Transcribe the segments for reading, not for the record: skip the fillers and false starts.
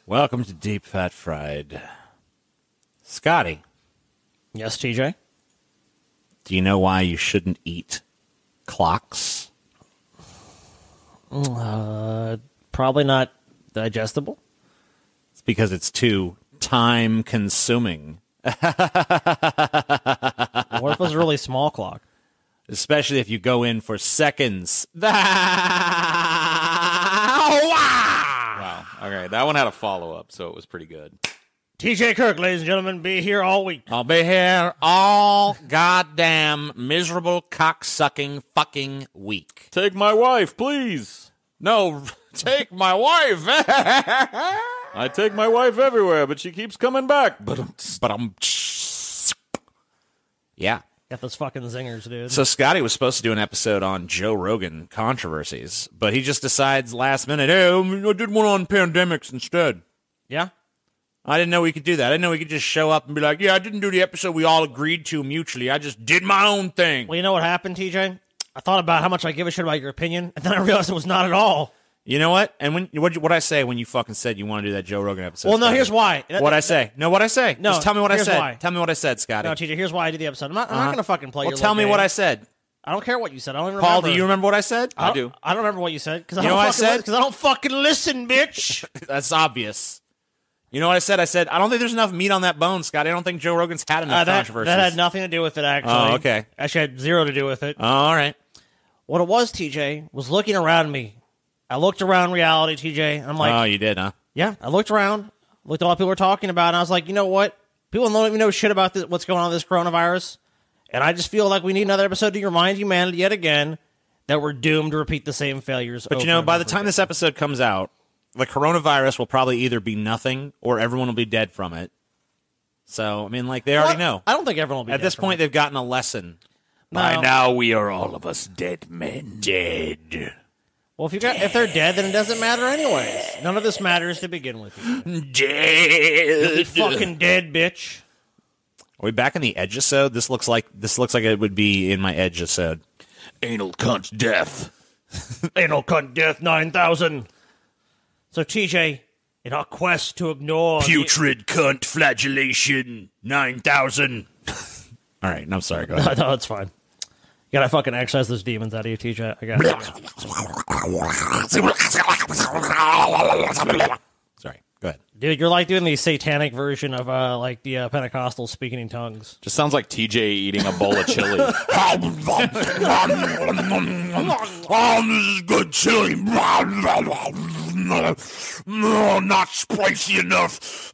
Welcome to Deep Fat Fried. Scotty, Yes, TJ? do you know why you shouldn't eat clocks? Probably not digestible. It's because it's too time-consuming, What if it was a really small clock? especially if you go in for seconds. Wow. Okay, that one had a follow-up, so it was pretty good. TJ Kirk, ladies and gentlemen, be here all week. I'll be here all goddamn miserable cock-sucking fucking week. Take my wife, please. No, take my wife. I take my wife everywhere, but she keeps coming back. But yeah. Got those fucking zingers, dude. So Scotty was supposed to do an episode on Joe Rogan controversies, but he just decides last minute, hey, I did one on pandemics instead. Yeah? I didn't know we could do that. I didn't know we could just show up and be like, yeah, I didn't do the episode we all agreed to mutually. I just did my own thing. Well, you know what happened, TJ? I thought about how much I give a shit about your opinion, and then I realized it was not at all. You know what? And what I say when you fucking said you want to do that Joe Rogan episode? Well, no, Scotty? here's why. What I say? No, what I say? No, just tell me what I here's said. why. Tell me what I said, Scotty. No, TJ, here's why I did the episode. I'm not going to fucking play Well, your tell me little what game. I said. I don't care what you said. I don't even Paul, remember. do you remember what I said? I do. I don't remember what you said. Because You know what I said? Because I don't fucking listen, bitch. That's obvious. You know what I said? I said, I don't think there's enough meat on that bone, Scotty. I don't think Joe Rogan's had enough controversies. That had nothing to do with it, actually. Oh, okay. Actually, had zero to do with it. Oh, all right. What it was, TJ, was looking around me. I looked around reality, TJ, and I'm like, Oh, you did, huh? yeah, I looked around, looked at all the people were talking about, and I was like, you know what? People don't even know shit about this, what's going on with this coronavirus, and I just feel like we need another episode to remind humanity yet again that we're doomed to repeat the same failures. But, you know, by the time this episode comes out, the coronavirus will probably either be nothing or everyone will be dead from it. So, I mean, like, they already know. I don't think everyone will be At dead this from point, it. they've gotten a lesson. No. By now, we are all of us dead men. Dead. Well, if they're dead, then it doesn't matter anyways. None of this matters to begin with. You Dead. fucking dead, bitch. Are we back in the Edge-isode? This looks like it would be in my Edge-isode. Anal cunt death. Anal cunt death 9000. So, TJ, in our quest to ignore... Putrid cunt flagellation 9,000. All right, I'm sorry. Go ahead. No, it's fine. You gotta fucking exercise those demons out of you, TJ. I got it. Sorry. Go ahead. Dude, you're like doing the satanic version of like the Pentecostals speaking in tongues. Just sounds like TJ eating a bowl of chili. This is good chili. No, not spicy enough.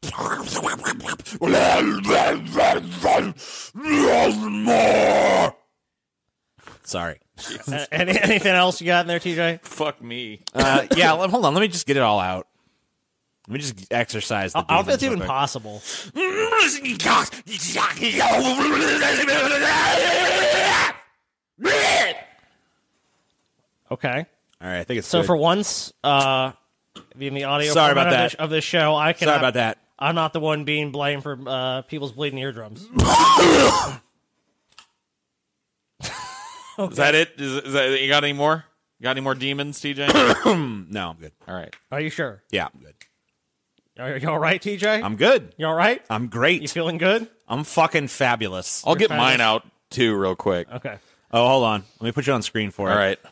More. Sorry. Anything else you got in there, TJ? Fuck me. Yeah, hold on. Let me just get it all out. Let me just exercise the I don't think it's demons even real quick. possible. Okay. All right, I think it's So good. for once, in the audio Sorry format about that. of this show, I can. Sorry about that. I'm not the one being blamed for people's bleeding eardrums. Is that it? Is that, you got any more? You got any more demons, TJ? No, I'm good. All right. Are you sure? Yeah, I'm good. Are you all right, TJ? I'm good. You all right? I'm great. You feeling good? I'm fucking fabulous. I'll get fabulous. mine out, too, real quick. Okay. Oh, hold on. Let me put you on screen for it. All right.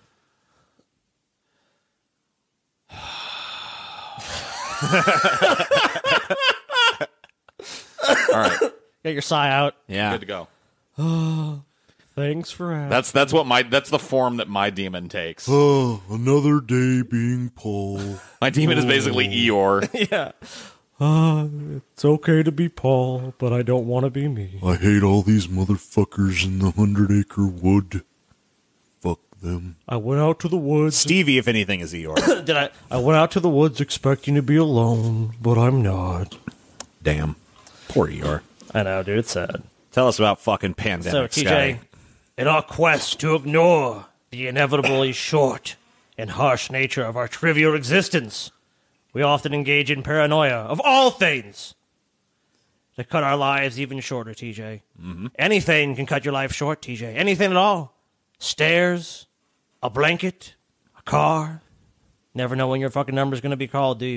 All right. Get your sigh out. Yeah. Good to go. Thanks for asking. That's the form that my demon takes. Oh, another day being Paul. My demon is basically Eeyore. Yeah. It's okay to be Paul, but I don't want to be me. I hate all these motherfuckers in the 100-acre wood. Fuck them. I went out to the woods. Stevie, if anything, is Eeyore. I went out to the woods expecting to be alone, but I'm not. Damn. Poor Eeyore. I know, dude. It's sad. Tell us about fucking pandemic, So, TJ, Scotty. in our quest to ignore the inevitably short and harsh nature of our trivial existence, we often engage in paranoia of all things to cut our lives even shorter, TJ. Mm-hmm. Anything can cut your life short, TJ. Anything at all. Stairs, a blanket, a car. Never know when your fucking number's going to be called, do you?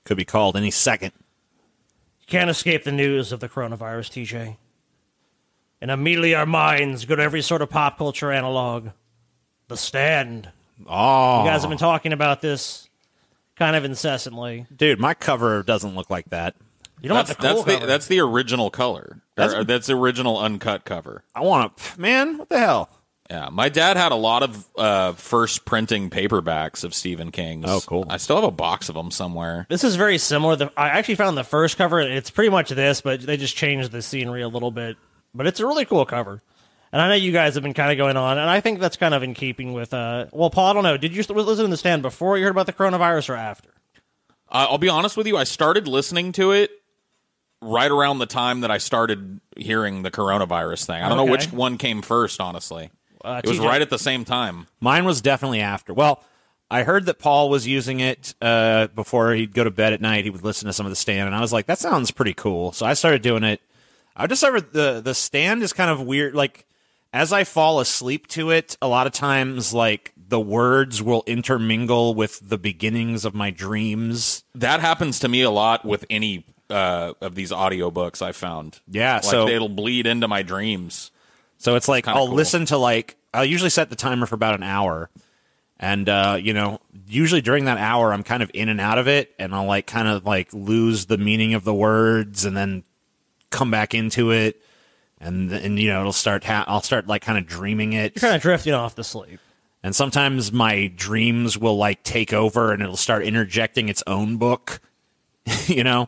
Could be called any second. You can't escape the news of the coronavirus, TJ. And immediately our minds go to every sort of pop culture analog. The Stand. Oh. You guys have been talking about this kind of incessantly. Dude, my cover doesn't look like that. You don't have the cool cover. That's the original color. That's the original uncut cover. I want to... Man, what the hell? Yeah, my dad had a lot of first printing paperbacks of Stephen King's. Oh, cool. I still have a box of them somewhere. This is very similar. I actually found the first cover. It's pretty much this, but they just changed the scenery a little bit. But it's a really cool cover. And I know you guys have been kind of going on, and I think that's kind of in keeping with... well, Paul, I don't know. Did you listen to The Stand before you heard about the coronavirus or after? I'll be honest with you. I started listening to it right around the time that I started hearing the coronavirus thing. I don't know which one came first, honestly. It was right at the same time. Mine was definitely after. Well, I heard that Paul was using it before he'd go to bed at night. He would listen to some of The Stand, and I was like, that sounds pretty cool. So I started doing it. I discovered the Stand is kind of weird. Like, as I fall asleep to it, a lot of times, like, the words will intermingle with the beginnings of my dreams. That happens to me a lot with any of these audiobooks I found. Yeah, like, so it'll bleed into my dreams. So it's like I'll cool. listen to I'll usually set the timer for about an hour. And, usually during that hour, I'm kind of in and out of it. And I'll kind of lose the meaning of the words and then come back into it. And it'll start, I'll start kind of dreaming it. You're kind of drifting off to sleep. And sometimes my dreams will take over and it'll start interjecting its own book, Yeah,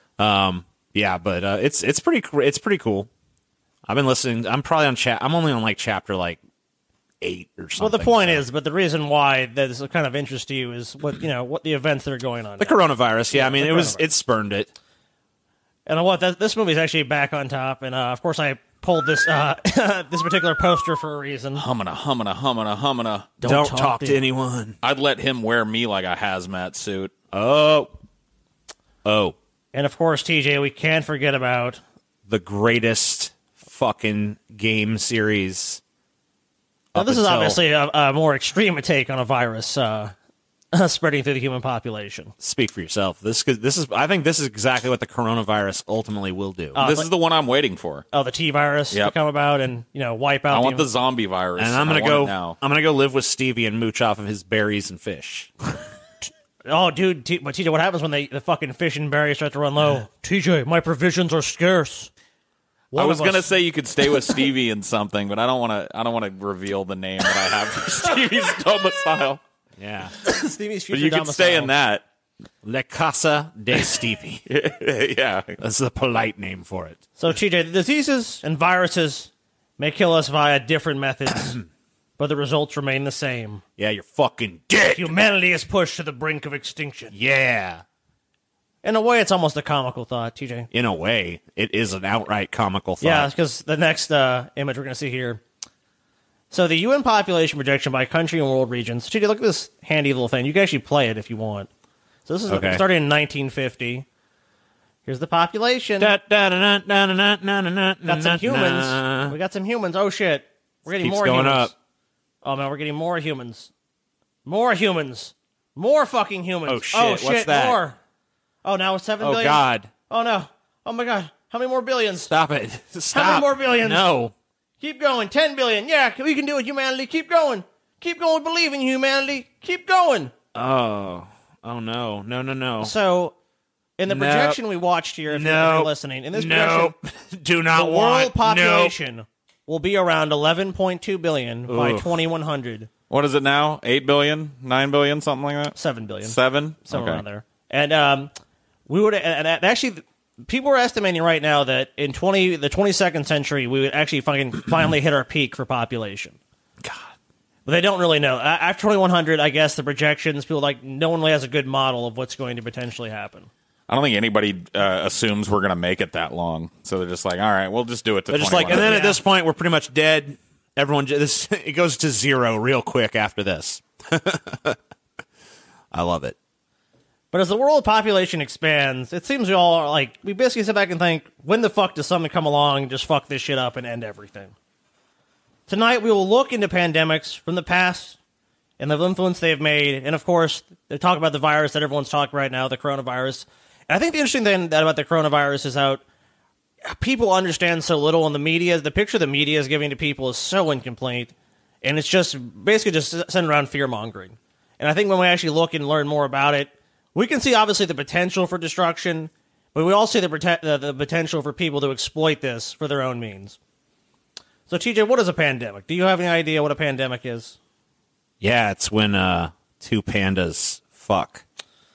but it's pretty cool. I've been listening. I'm probably on I'm only on chapter 8 or something. Well, the point is, but the reason why that is kind of interest to you is what the events that are going on. The coronavirus. Yeah, I mean, it spurned it. And this movie's actually back on top. And of course, I pulled this this particular poster for a reason. Humana. Don't talk to anyone. I'd let him wear me like a hazmat suit. Oh. And of course, TJ, we can't forget about the greatest fucking game series. Now, this is obviously a more extreme take on a virus spreading through the human population. Speak for yourself. I think this is exactly what the coronavirus ultimately will do. This is the one I'm waiting for. Oh, the T virus to come about and wipe out. I want the zombie virus. And I'm gonna go live with Stevie and mooch off of his berries and fish. Oh, dude, but TJ, what happens when the fucking fish and berries start to run low? TJ, my provisions are scarce. I was gonna say you could stay with Stevie in something, but I don't want to reveal the name that I have for Stevie's domicile. Yeah, Stevie's future but you domicile. could stay in that. La Casa de Stevie. Yeah, that's the polite name for it. So, TJ, the diseases and viruses may kill us via different methods, but the results remain the same. Yeah, you're fucking dead. Humanity is pushed to the brink of extinction. Yeah. In a way, it's almost a comical thought, TJ. In a way, it is an outright comical thought. Yeah, because the next image we're going to see here. So the UN population projection by country and world regions. TJ, look at this handy little thing. You can actually play it if you want. So this is started in 1950. Here's the population. Got some humans. We got some humans. Oh, shit. We're getting more humans. Up. Oh, man, we're getting more humans. More humans. More fucking humans. Oh, shit. What's that? More. Oh, now it's 7 billion? Oh, God. Oh, no. Oh, my God. How many more billions? Stop it. Stop. How many more billions? No. Keep going. 10 billion. Yeah, we can do it, humanity. Keep going. Keep going. Believe in humanity. Keep going. Oh. Oh, no. No. So, in the projection we watched here, if you're listening, in this projection, do not the world population will be around 11.2 billion by 2100. What is it now? 8 billion? 9 billion? Something like that? 7 billion. 7? Somewhere around there. And we would, and actually, people are estimating right now that in the 22nd century, we would actually finally hit our peak for population. God. But they don't really know. After 2100, I guess the projections, people no one really has a good model of what's going to potentially happen. I don't think anybody assumes we're going to make it that long. So they're just like, all right, we'll just do it to 2100. They're just and then at this point, we're pretty much dead. Everyone, it goes to zero real quick after this. I love it. But as the world population expands, it seems we all are we basically sit back and think, when the fuck does something come along and just fuck this shit up and end everything? Tonight we will look into pandemics from the past and the influence they've made. And, of course, they talk about the virus that everyone's talking right now, the coronavirus. And I think the interesting thing about the coronavirus is how people understand so little, and the media, the picture the media is giving to people is so incomplete. And it's just basically just sending around fear-mongering. And I think when we actually look and learn more about it, we can see, obviously, the potential for destruction, but we also see the potential for people to exploit this for their own means. So, TJ, what is a pandemic? Do you have any idea what a pandemic is? Yeah, it's when two pandas fuck.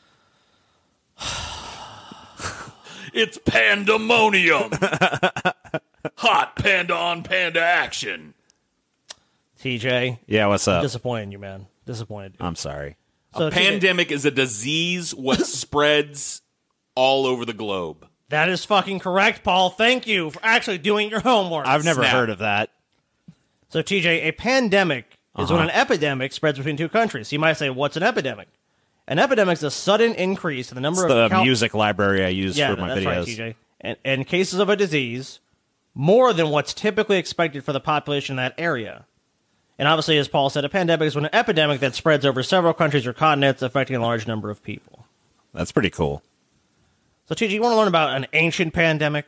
It's pandemonium. Hot panda on panda action. TJ. Yeah, what's up? Disappointing you, man. Disappointed. I'm sorry. So, a pandemic is a disease what spreads all over the globe. That is fucking correct, Paul. Thank you for actually doing your homework. I've never heard of that. So, TJ, a pandemic is when an epidemic spreads between two countries. You might say, what's an epidemic? An epidemic is a sudden increase in the number of the music library I use for my videos. Right, TJ. And cases of a disease more than what's typically expected for the population in that area. And obviously, as Paul said, a pandemic is when an epidemic that spreads over several countries or continents, affecting a large number of people. That's pretty cool. So, TJ, you want to learn about an ancient pandemic?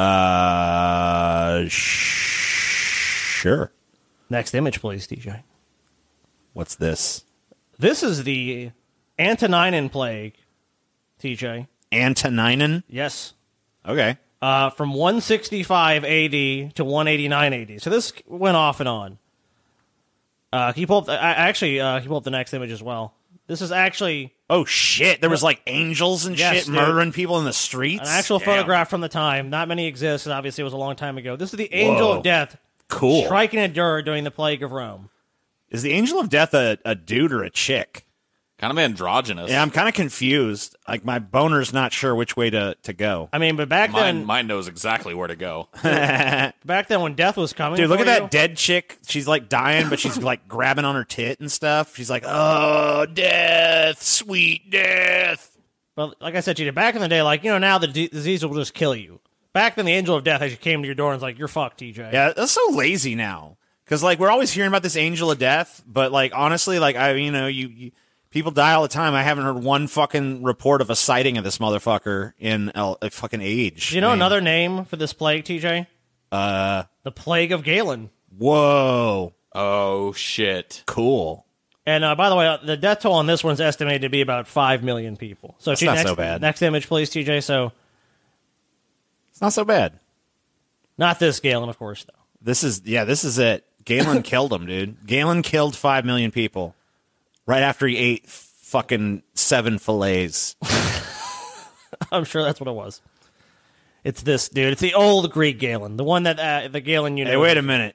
Sure. Next image, please, TJ. What's this? This is the Antonine Plague, TJ. Antonine? Yes. Okay. From 165 AD to 189 AD. So this went off and on. Can you pull up can you pull up the next image as well? This is actually... Oh, shit. There was, like, angels and shit dude. Murdering people in the streets? An actual photograph from the time. Not many exist, and obviously it was a long time ago. This is the Angel of Death. Cool. Striking a Dur during the Plague of Rome. Is the Angel of Death a dude or a chick? Kind of androgynous. Yeah, I'm kind of confused. Like, my boner's not sure which way to go. I mean, but back then... Mine knows exactly where to go. Back then when death was coming... Dude, look at that dead chick. She's, like, dying, but she's, like, grabbing on her tit and stuff. She's like, oh, death, sweet death. But like I said to you, back in the day, like, now the disease will just kill you. Back then, the Angel of Death actually came to your door and was like, you're fucked, TJ. Yeah, that's so lazy now. Because, like, we're always hearing about this Angel of Death, but, like, honestly, like, you people die all the time. I haven't heard one fucking report of a sighting of this motherfucker in a fucking age. Do you know another name for this plague, TJ? The Plague of Galen. Whoa. Oh, shit. Cool. And by the way, the death toll on this one's estimated to be about 5 million people. So that's not so bad. Next image, please, TJ. So it's not so bad. Not this Galen, of course, though. This is it. Galen killed him, dude. Galen killed 5 million people. Right after he ate fucking 7 fillets. I'm sure that's what it was. It's this, dude. It's the old Greek Galen. The one that, the Galen you know. Hey, wait a minute.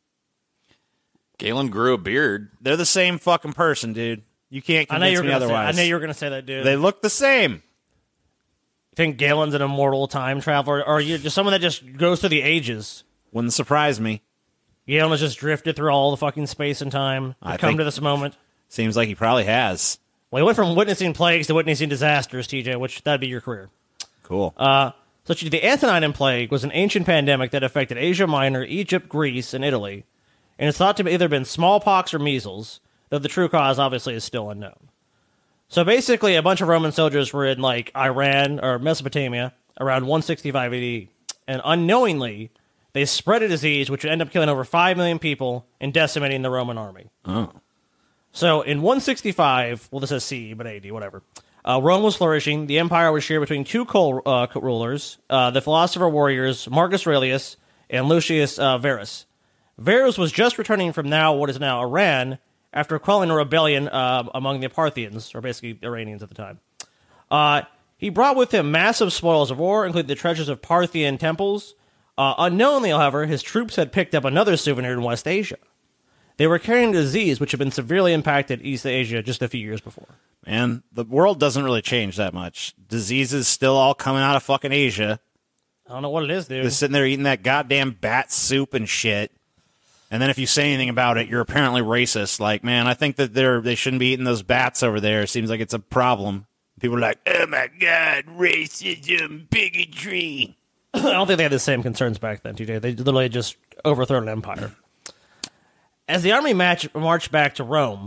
Galen grew a beard. They're the same fucking person, dude. You can't convince me otherwise. I knew you were going to say that, dude. They look the same. You think Galen's an immortal time traveler? Or are you just someone that just goes through the ages? Wouldn't surprise me. Galen has just drifted through all the fucking space and time to come to this moment. Seems like he probably has. Well, he went from witnessing plagues to witnessing disasters, TJ, which that'd be your career. Cool. So the Antonine Plague was an ancient pandemic that affected Asia Minor, Egypt, Greece, and Italy. And it's thought to have either been smallpox or measles, though the true cause obviously is still unknown. So basically, a bunch of Roman soldiers were in, like, Iran or Mesopotamia around 165 AD. And unknowingly, they spread a disease which would end up killing over 5 million people and decimating the Roman army. Oh. So in 165, well, this says CE, but AD, whatever. Rome was flourishing. The empire was shared between two rulers, the philosopher warriors Marcus Aurelius and Lucius Verus. Verus was just returning from what is now Iran, after quelling a rebellion among the Parthians, or basically Iranians at the time. He brought with him massive spoils of war, including the treasures of Parthian temples. Unknowingly, however, his troops had picked up another souvenir in West Asia. They were carrying a disease which had been severely impacted East Asia just a few years before. Man, the world doesn't really change that much. Diseases still all coming out of fucking Asia. I don't know what it is, dude. They're sitting there eating that goddamn bat soup and shit. And then if you say anything about it, you're apparently racist. Like, man, I think that they shouldn't be eating those bats over there. It seems like it's a problem. People are like, oh my God, racism, bigotry. I don't think they had the same concerns back then, TJ. They literally just overthrown an empire. As the army marched back to Rome...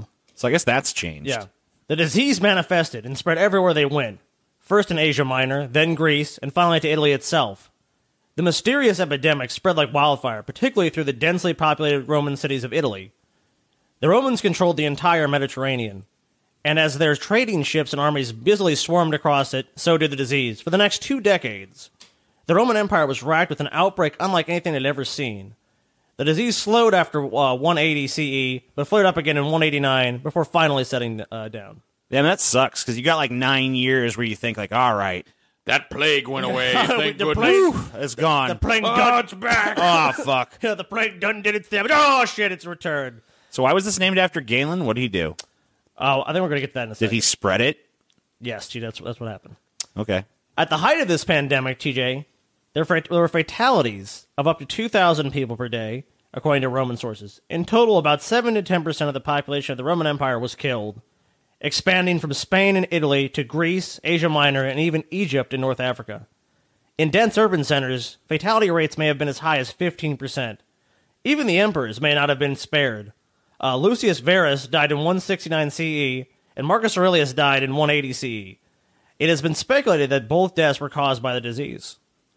So I guess that's changed. Yeah. The disease manifested and spread everywhere they went. First in Asia Minor, then Greece, and finally to Italy itself. The mysterious epidemic spread like wildfire, particularly through the densely populated Roman cities of Italy. The Romans controlled the entire Mediterranean, and as their trading ships and armies busily swarmed across it, so did the disease. For the next 2 decades, the Roman Empire was racked with an outbreak unlike anything it had ever seen. The disease slowed after 180 CE, but flared up again in 189 before finally setting down. Damn, that sucks, because you got like 9 years where you think, like, all right, That plague went away. Thank The goodness. plague- it's gone. The plague It's back. Oh, fuck. Yeah, the plague done did its damage. Oh, shit, it's returned. So why was this named after Galen? What did he do? Oh, I think we're going to get to that in a Did second. he spread it? Yes, G, that's what happened. Okay. At the height of this pandemic, TJ, there were fatalities of up to 2,000 people per day, according to Roman sources. In total, about 7 to 10% of the population of the Roman Empire was killed, expanding from Spain and Italy to Greece, Asia Minor, and even Egypt and North Africa. In dense urban centers, fatality rates may have been as high as 15%. Even the emperors may not have been spared. Lucius Verus died in 169 CE, and Marcus Aurelius died in 180 CE. It has been speculated that both deaths were caused by the disease.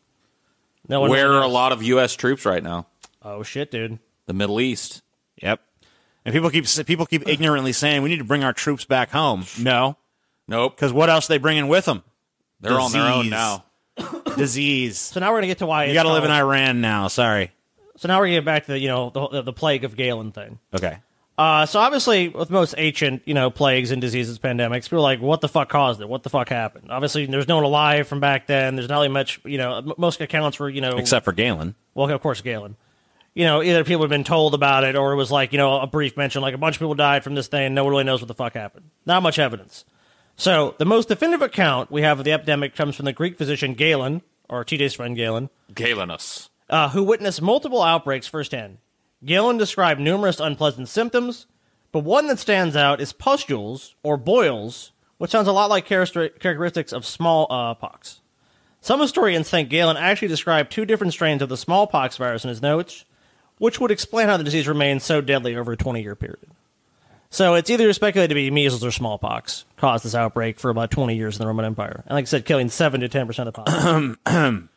No one Where really are a knows. lot of U.S. troops right now? Oh shit, dude! The Middle East. Yep. And people keep ignorantly saying we need to bring our troops back home. No, Nope. because what else are they bringing with them? They're on their own Disease. now. Disease. So now we're gonna get to why You it's got to live in called- Iran now. Sorry. So now we're gonna get back to the plague of Galen thing. Okay. So obviously, with most ancient plagues and diseases, pandemics, people are like, what the fuck caused it? What the fuck happened? Obviously, there's no one alive from back then. There's not really much. Most accounts were Except for Galen. well, of course, Galen. Either people have been told about it or it was like, a brief mention, like a bunch of people died from this thing. No one really knows what the fuck happened. Not much evidence. So the most definitive account we have of the epidemic comes from the Greek physician Galen, or TJ's friend Galen, Galenus. who witnessed multiple outbreaks firsthand. Galen described numerous unpleasant symptoms, but one that stands out is pustules, or boils, which sounds a lot like characteristics of smallpox. Some historians think Galen actually described 2 different strains of the smallpox virus in his notes, which would explain how the disease remained so deadly over a 20-year period. So it's either speculated to be measles or smallpox caused this outbreak for about 20 years in the Roman Empire. And like I said, killing 7 to 10% of the population.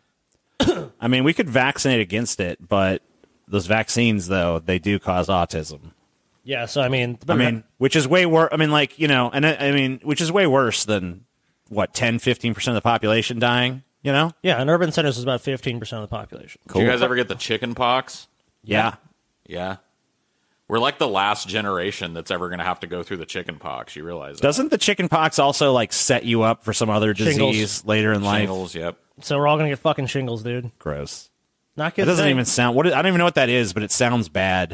I mean, we could vaccinate against it, but those vaccines, though, they do cause autism. Yeah, so Which is way worse. Which is way worse than, 10-15% of the population dying, yeah, in urban centers is about 15% of the population. Did you guys ever get the chicken pox? Yeah. Yeah. We're like the last generation that's ever going to have to go through the chicken pox. You realize that? Doesn't the chicken pox also, set you up for some other disease Shingles. later in life? Shingles, yep. So we're all going to get fucking shingles, dude. Gross. Not It kidding. doesn't even sound... I don't even know what that is, but it sounds bad.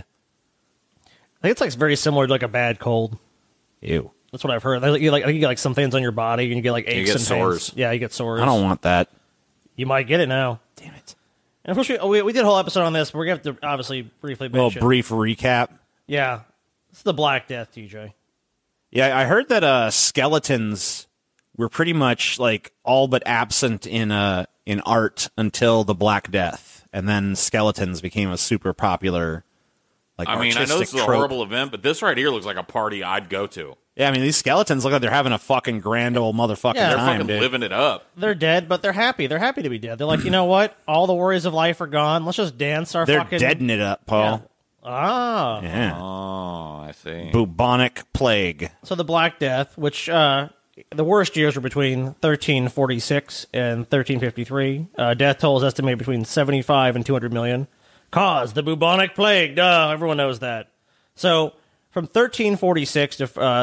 I think it's like very similar to like a bad cold. Ew. That's what I've heard. I think you get like some things on your body and you get like aches get and sores. pains. Yeah, you get sores. I don't want that. You might get it now. Damn it. And of course, we did a whole episode on this, but we're going to have to obviously briefly A little mention. brief recap. Yeah. It's the Black Death, TJ. Yeah, I heard that skeletons were pretty much all but absent in art until the Black Death, and then skeletons became a super popular I mean, I know this is a trope. horrible event, but this right here looks like a party I'd go to. Yeah, I mean these skeletons look like they're having a fucking grand old motherfucking Yeah, They're time, fucking dude. living it up. They're dead, but they're happy. They're happy to be dead. They're like, you know what? All the worries of life are gone. Let's just dance our They're fucking... deading it up, Paul. Ah. Yeah. Oh, I see. Bubonic plague. So the Black Death, which the worst years were between 1346 and 1353. Death toll is estimated between 75 and 200 million. Caused the bubonic plague. Duh, everyone knows that. So from 1346 to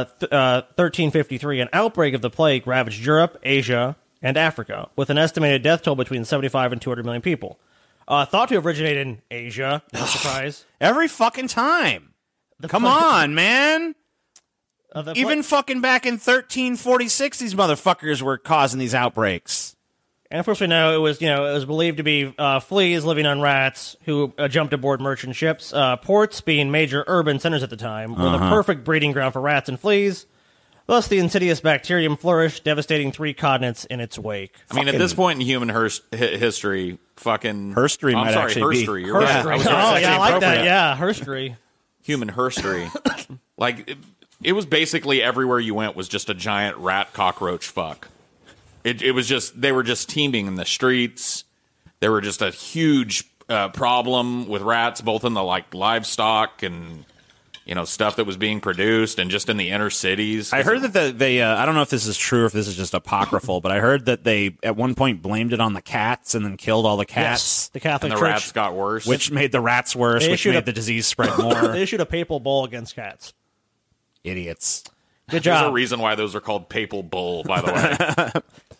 1353, an outbreak of the plague ravaged Europe, Asia, and Africa, with an estimated death toll between 75 and 200 million people. Thought to have originated in Asia. No surprise. Every fucking time. Come on, man. Even fucking back in 1346, these motherfuckers were causing these outbreaks. And of course, we know it was believed to be fleas living on rats who jumped aboard merchant ships. Ports, being major urban centers at the time, were the perfect breeding ground for rats and fleas. Thus, the insidious bacterium flourished, devastating 3 continents in its wake. I mean, at this point in human history, fucking... Herstory I'm might sorry, actually be. herstory. You're right. Oh, yeah, I like that. Yeah, herstory. Human herstory. It was basically everywhere you went was just a giant rat cockroach fuck. It was just, they were just teeming in the streets. There were just a huge problem with rats, both in the like livestock and stuff that was being produced, and just in the inner cities. I heard that they I don't know if this is true or if this is just apocryphal, but I heard that they at one point blamed it on the cats and then killed all the cats. Yes, the Catholic and the Church, rats got worse, which made the rats worse, which made the disease spread more. They issued a papal bull against cats. Idiots. Good job. There's a reason why those are called papal bull, by the way.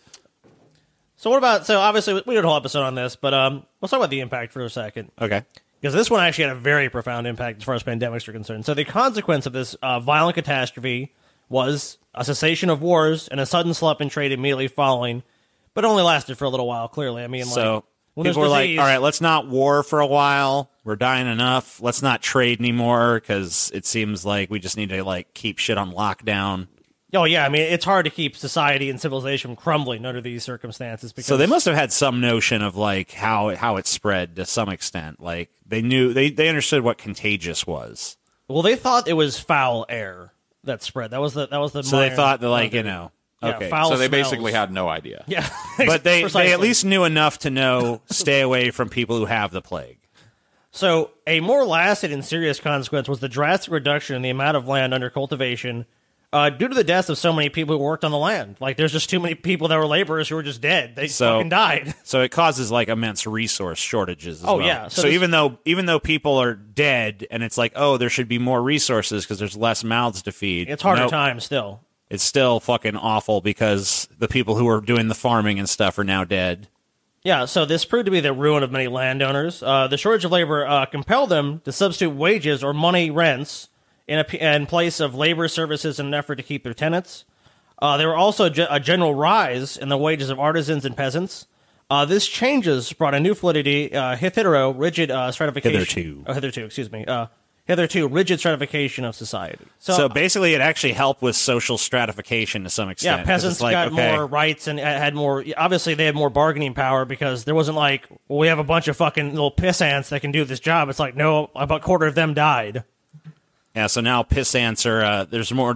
So what about, so obviously we did a whole episode on this, but let's talk about the impact for a second. Okay. Because this one actually had a very profound impact as far as pandemics are concerned. So the consequence of this violent catastrophe was a cessation of wars and a sudden slump in trade immediately following, but it only lasted for a little while, clearly. I mean, so when people were disease, like, all right, let's not war for a while. We're dying enough. Let's not trade anymore because it seems like we just need to like keep shit on lockdown. Oh, yeah. I mean, it's hard to keep society and civilization from crumbling under these circumstances. Because so they must have had some notion of like how it spread to some extent. Like they knew they understood what contagious was. Well, they thought it was foul air that spread. That was the. So they thought that okay. Yeah, foul so they smells. basically had no idea. Yeah, but they at least knew enough to know stay away from people who have the plague. So a more lasting and serious consequence was the drastic reduction in the amount of land under cultivation. Due to the deaths of so many people who worked on the land. Like, there's just too many people that were laborers who were just dead. They fucking died. So it causes, like, immense resource shortages as well. Yeah. So even though people are dead, and it's like, oh, there should be more resources because there's less mouths to feed. It's harder time still. It's still fucking awful because the people who were doing the farming and stuff are now dead. Yeah, so this proved to be the ruin of many landowners. The shortage of labor compelled them to substitute wages or money rents in place of labor services in an effort to keep their tenants. There were also a general rise in the wages of artisans and peasants. This changes brought a new fluidity, rigid stratification. Hitherto rigid stratification of society. So basically, it actually helped with social stratification to some extent. Yeah, peasants got more rights and had more. Obviously, they had more bargaining power because there wasn't like, well, we have a bunch of fucking little piss ants that can do this job. It's like, no, about a quarter of them died. Yeah, so now piss ants are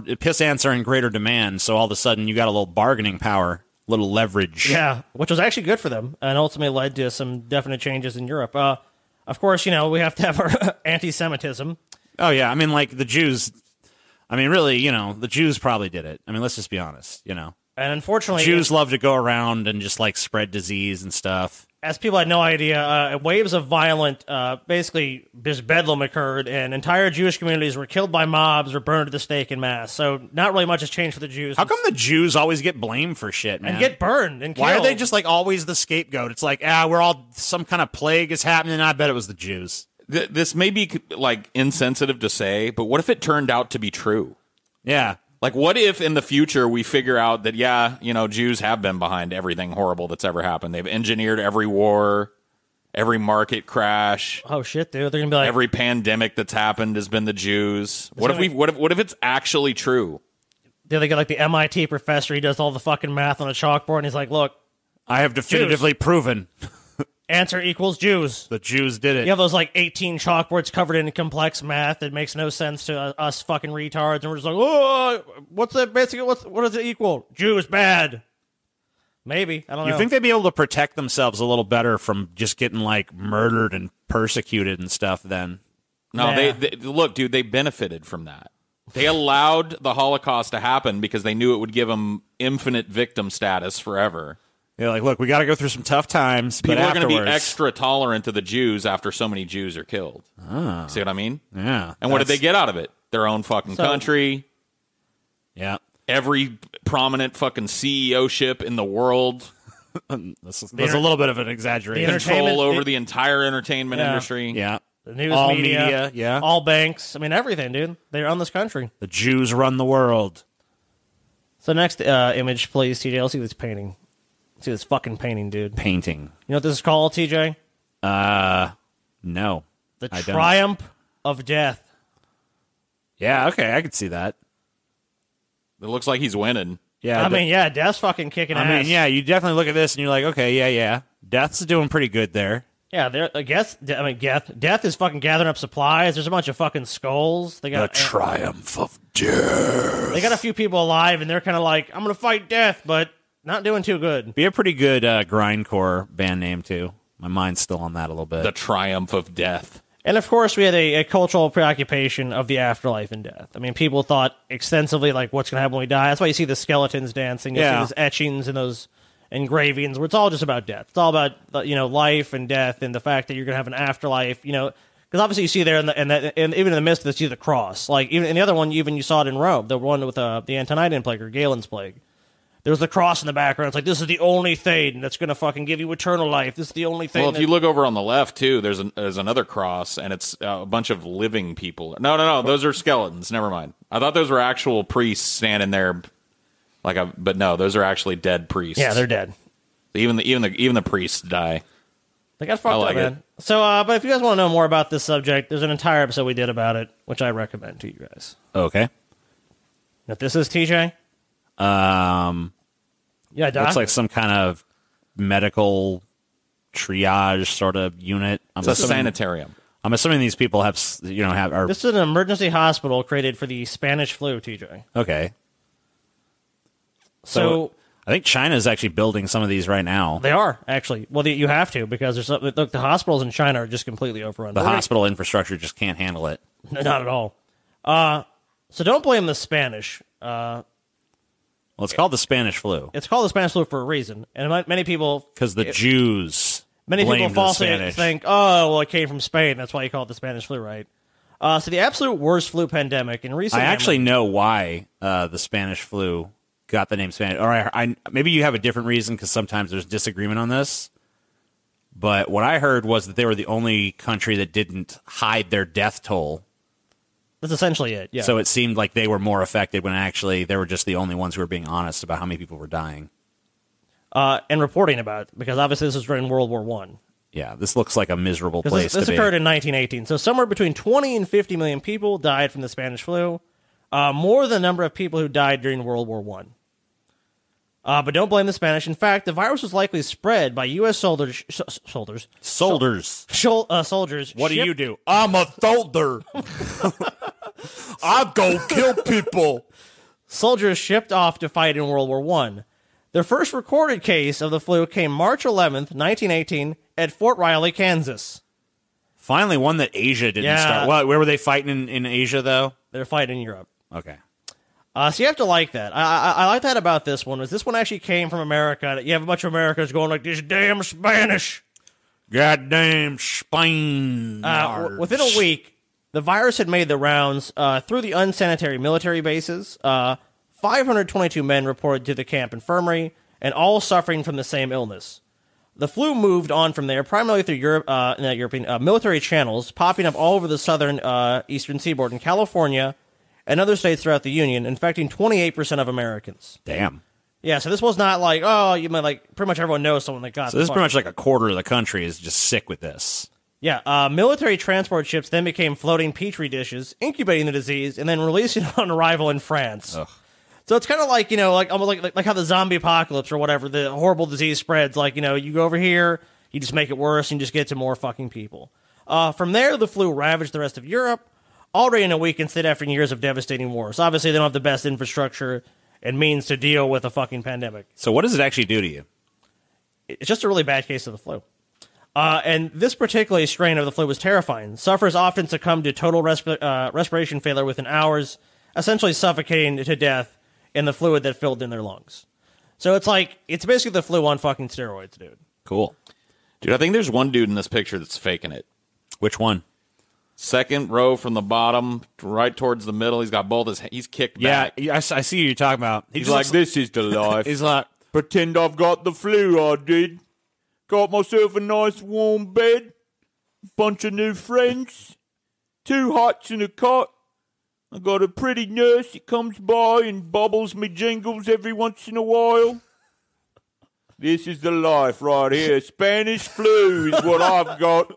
in greater demand. So all of a sudden, you got a little bargaining power, little leverage. Yeah, which was actually good for them, and ultimately led to some definite changes in Europe. Of course, we have to have our anti-Semitism. Oh yeah, I mean, like the Jews. I mean, really, the Jews probably did it. I mean, let's just be honest. And unfortunately, Jews love to go around and just like spread disease and stuff. As people had no idea, waves of violent, basically, just bedlam occurred, and entire Jewish communities were killed by mobs or burned at the stake in mass. So not really much has changed for the Jews. How come the Jews always get blamed for shit, man? And get burned and killed? Why are they just like always the scapegoat? It's like, we're all, some kind of plague is happening. I bet it was the Jews. This may be like insensitive to say, but what if it turned out to be true? Yeah. Like, what if in the future we figure out that, Jews have been behind everything horrible that's ever happened. They've engineered every war, every market crash. Oh, shit, dude. They're going to be like... Every pandemic that's happened has been the Jews. What if it's actually true? They get like the MIT professor. He does all the fucking math on a chalkboard, and he's like, look... I have definitively proven... Answer equals Jews. The Jews did it. You have those like 18 chalkboards covered in complex math that makes no sense to us fucking retards, and we're just like, oh, what's that basically? What does it equal? Jews bad. Maybe, I don't know. You think they'd be able to protect themselves a little better from just getting like murdered and persecuted and stuff? Then no, they look, dude. They benefited from that. They allowed the Holocaust to happen because they knew it would give them infinite victim status forever. They're like, look, we got to go through some tough times. People but are going to be extra tolerant to the Jews after so many Jews are killed. Oh. See what I mean? Yeah. And what did they get out of it? Their own fucking country. Yeah. Every prominent fucking CEO-ship in the world. That's a little bit of an exaggeration. Control over the entire entertainment industry. Yeah. The news all media. Yeah. All banks. I mean, everything, dude. They run this country. The Jews run the world. So next image, please, TJ. Let's see this painting. See this fucking painting, dude. Painting. You know what this is called, TJ? No. The Triumph of Death. Yeah, okay, I could see that. It looks like he's winning. Yeah. I mean, Death's fucking kicking ass. I mean, yeah, you definitely look at this and you're like, okay, yeah. Death's doing pretty good there. Yeah, death is fucking gathering up supplies. There's a bunch of fucking skulls. They got The triumph of death. They got a few people alive, and they're kind of like, I'm gonna fight death, but not doing too good. Be a pretty good grindcore band name too. My mind's still on that a little bit. The triumph of death. And of course, we had a cultural preoccupation of the afterlife and death. I mean, people thought extensively, like, what's going to happen when we die? That's why you see the skeletons dancing. You see those etchings and those engravings where it's all just about death. It's all about, life and death and the fact that you're going to have an afterlife, because obviously you see there, and even in the midst of this, you see the cross. Like, even in the other one, even you saw it in Rome, the one with the Antonidan plague or Galen's plague. There was the cross in the background. It's like, this is the only thing that's going to fucking give you eternal life. This is the only thing. Well, if you look over on the left, too, there's another cross, and it's a bunch of living people. No, those are skeletons. Never mind. I thought those were actual priests standing there. But no, those are actually dead priests. Yeah, they're dead. Even the priests die. They got fucked up, man. So, but if you guys want to know more about this subject, there's an entire episode we did about it, which I recommend to you guys. Okay. If this is TJ? Yeah, Doc? Looks like some kind of medical triage sort of unit. It's a sanitarium. I'm assuming these people are. This is an emergency hospital created for the Spanish flu, TJ. Okay. So I think China's actually building some of these right now. They are, actually. Well, you have to, because there's something. Look, the hospitals in China are just completely overrun. The hospital infrastructure just can't handle it. Not at all. So don't blame the Spanish. Well, it's called the Spanish flu. It's called the Spanish flu for a reason. And many people... Because the Jews Many people blamed falsely the Spanish. think, oh, well, it came from Spain. That's why you call it the Spanish flu, right? So the absolute worst flu pandemic in recent... I actually know why the Spanish flu got the name Spanish. Or maybe you have a different reason, because sometimes there's disagreement on this. But what I heard was that they were the only country that didn't hide their death toll. That's essentially it, yeah. So it seemed like they were more affected when actually they were just the only ones who were being honest about how many people were dying. And reporting about it, because obviously this was during World War I. Yeah, this looks like a miserable place to be. This occurred in 1918. So somewhere between 20 and 50 million people died from the Spanish flu. More than the number of people who died during World War I. But don't blame the Spanish. In fact, the virus was likely spread by U.S. soldiers. Soldiers. What do you do? I'm a soldier. I go kill people. Soldiers shipped off to fight in World War I. Their first recorded case of the flu came March 11th, 1918, at Fort Riley, Kansas. Finally, one that Asia didn't start. Where were they fighting in Asia, though? They're fighting in Europe. Okay. So you have to like that. I like that about this one. Is this one actually came from America? You have a bunch of Americans going like, this damn Spanish. Goddamn Spain. Within a week, the virus had made the rounds through the unsanitary military bases. 522 men reported to the camp infirmary, and all suffering from the same illness. The flu moved on from there, primarily through European military channels, popping up all over the southern eastern seaboard in California and other states throughout the Union, infecting 28% of Americans. Damn. Yeah, so this was not like, pretty much everyone knows someone that got it. So this is pretty much like a quarter of the country is just sick with this. Yeah, military transport ships then became floating petri dishes, incubating the disease, and then releasing it on arrival in France. Ugh. So it's kind of like, almost like how the zombie apocalypse or whatever, the horrible disease spreads. Like, you go over here, you just make it worse, and you just get to more fucking people. From there, the flu ravaged the rest of Europe, already in a week instead after years of devastating wars. Obviously, they don't have the best infrastructure and means to deal with a fucking pandemic. So what does it actually do to you? It's just a really bad case of the flu. And this particular strain of the flu was terrifying. Sufferers often succumbed to total respiration failure within hours, essentially suffocating to death in the fluid that filled in their lungs. So it's basically the flu on fucking steroids, dude. Cool. Dude, I think there's one dude in this picture that's faking it. Which one? Second row from the bottom, right towards the middle. He's got both his... He's kicked back. Yeah, I see who you're talking about. He's like, this is the life. He's like... Pretend I've got the flu, I did. Got myself a nice warm bed. Bunch of new friends. 2 hots and a cot. I got a pretty nurse that comes by and bobbles me jingles every once in a while. This is the life right here. Spanish flu is what I've got.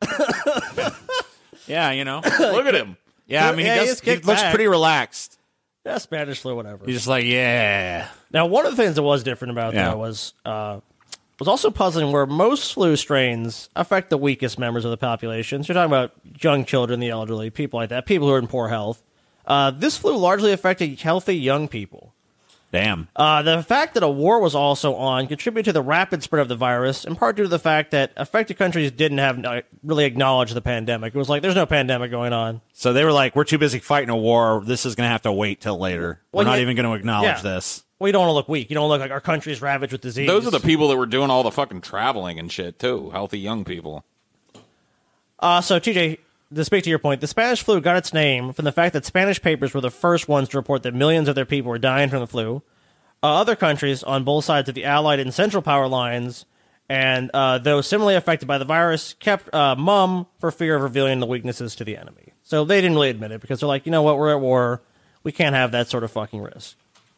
Yeah, Look at him. Yeah, I mean, he looks pretty relaxed. Yeah, Spanish flu, whatever. He's just like, yeah. Now, one of the things that was different about that was was also puzzling where most flu strains affect the weakest members of the population. So you're talking about young children, the elderly, people like that, people who are in poor health. This flu largely affected healthy young people. Damn. The fact that a war was also on contributed to the rapid spread of the virus, in part due to the fact that affected countries didn't have really acknowledged the pandemic. It was like, there's no pandemic going on. So they were like, we're too busy fighting a war. This is going to have to wait till later. We're not even going to acknowledge this. Well, you don't want to look weak. You don't look like our country is ravaged with disease. Those are the people that were doing all the fucking traveling and shit, too. Healthy young people. So, TJ, to speak to your point, the Spanish flu got its name from the fact that Spanish papers were the first ones to report that millions of their people were dying from the flu. Other countries on both sides of the Allied and Central Power lines, and though similarly affected by the virus, kept mum for fear of revealing the weaknesses to the enemy. So they didn't really admit it because they're like, you know what, we're at war. We can't have that sort of fucking risk.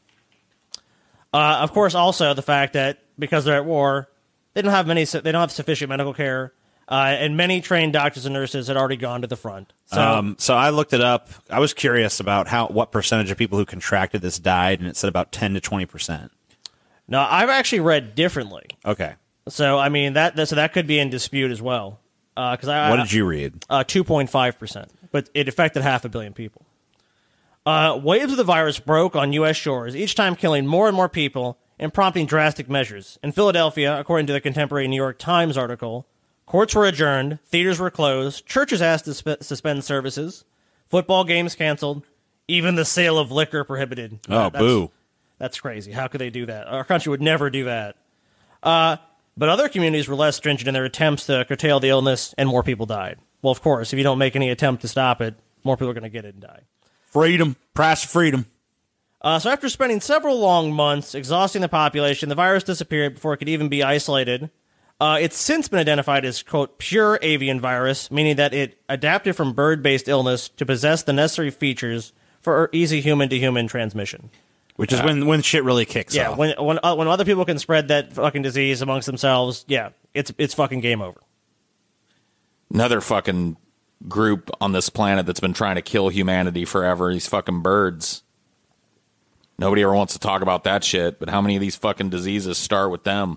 Of course, also the fact that because they're at war, they don't have sufficient medical care. And many trained doctors and nurses had already gone to the front. So I looked it up. I was curious about what percentage of people who contracted this died, and it said about 10 to 20%. No, I've actually read differently. Okay. So I mean that could be in dispute as well. What did you read? 2.5%, but it affected 500 million people. Waves of the virus broke on U.S. shores, each time killing more and more people and prompting drastic measures. In Philadelphia, according to the contemporary New York Times article, courts were adjourned, theaters were closed, churches asked to suspend services, football games canceled, even the sale of liquor prohibited. Boo. That's crazy. How could they do that? Our country would never do that. But other communities were less stringent in their attempts to curtail the illness, and more people died. Well, of course, if you don't make any attempt to stop it, more people are going to get it and die. Freedom. Price of freedom. So after spending several long months exhausting the population, the virus disappeared before it could even be isolated. It's since been identified as, quote, pure avian virus, meaning that it adapted from bird-based illness to possess the necessary features for easy human-to-human transmission. Which is when shit really kicks off. Yeah, when other people can spread that fucking disease amongst themselves, yeah, it's fucking game over. Another fucking group on this planet that's been trying to kill humanity forever, these fucking birds. Nobody ever wants to talk about that shit, but how many of these fucking diseases start with them?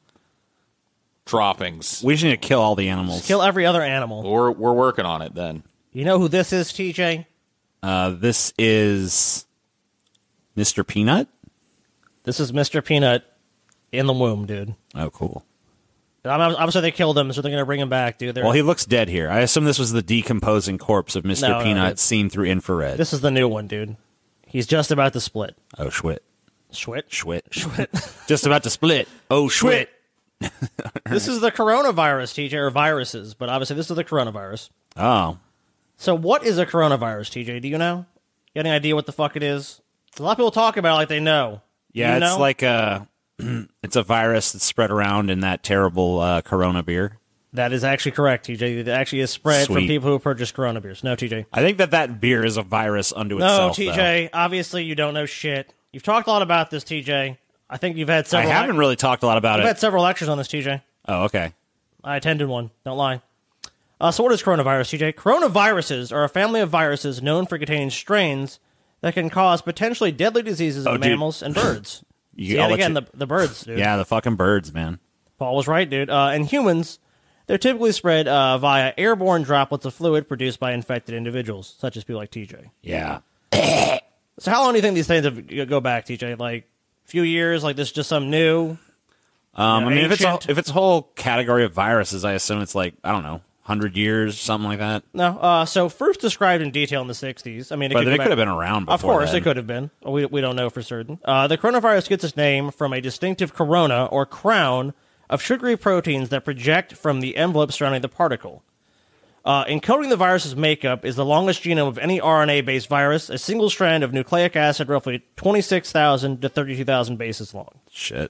Droppings. We just need to kill all the animals. Just kill every other animal. We're working on it then. You know who this is, TJ? This is Mr. Peanut? This is Mr. Peanut in the womb, dude. Oh, cool. Obviously, they killed him, so they're going to bring him back, dude. Well, he looks dead here. I assume this was the decomposing corpse of Mr. Peanut seen through infrared. This is the new one, dude. He's just about to split. Oh, schwit. Schwit? Schwit. Just about to split. Oh, schwit. This is the coronavirus, TJ, or viruses, but obviously this is the coronavirus. Oh. So what is a coronavirus, TJ? Do you know? You have any idea what the fuck it is? A lot of people talk about it like they know. Yeah, it's like it's a virus that's spread around in that terrible Corona beer. That is actually correct, TJ. It actually is spread from people who purchase Corona beers. No, TJ. I think that beer is a virus unto itself. No, TJ. Though. Obviously, you don't know shit. You've talked a lot about this, TJ. I think you've had several... I haven't really talked a lot about it. You've had several lectures on this, TJ. Oh, okay. I attended one. Don't lie. So what is coronavirus, TJ? Coronaviruses are a family of viruses known for containing strains that can cause potentially deadly diseases in mammals and birds. The birds, dude. Yeah, the fucking birds, man. Paul was right, dude. In humans, they're typically spread via airborne droplets of fluid produced by infected individuals, such as people like TJ. Yeah. So how long do you think these things go back, TJ? Like a few years? Like this is just something new? I mean, if it's a whole category of viruses, I assume it's like, I don't know, 100 years, something like that. No. So first described in detail in the 60s. I mean, it could have been around before. Of course, then. It could have been. We don't know for certain. The coronavirus gets its name from a distinctive corona or crown of sugary proteins that project from the envelope surrounding the particle. Encoding the virus's makeup is the longest genome of any RNA-based virus, a single strand of nucleic acid roughly 26,000 to 32,000 bases long. Shit.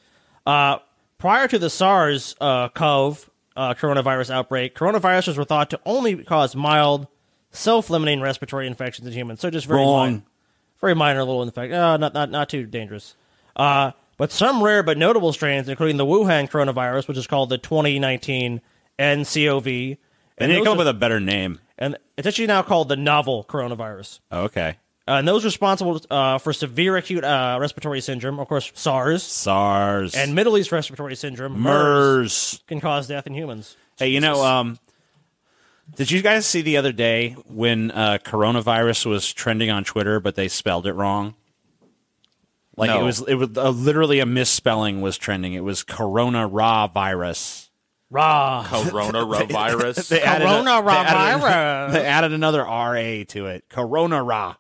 Prior to the SARS-CoV coronavirus outbreak, coronaviruses were thought to only cause mild, self-limiting respiratory infections in humans. So just very minor little infection. Not too dangerous. But some rare but notable strains, including the Wuhan coronavirus, which is called the 2019 nCoV. They need to come up with a better name. And it's actually now called the novel coronavirus. Oh, okay. And those responsible for severe acute respiratory syndrome, of course, SARS, and Middle East respiratory syndrome, MERS, can cause death in humans. Hey, you know, did you guys see the other day when coronavirus was trending on Twitter, but they spelled it wrong? Like no. it was literally a misspelling was trending. It was coronavirus. Coronavirus. They added another RA to it. Coronavirus.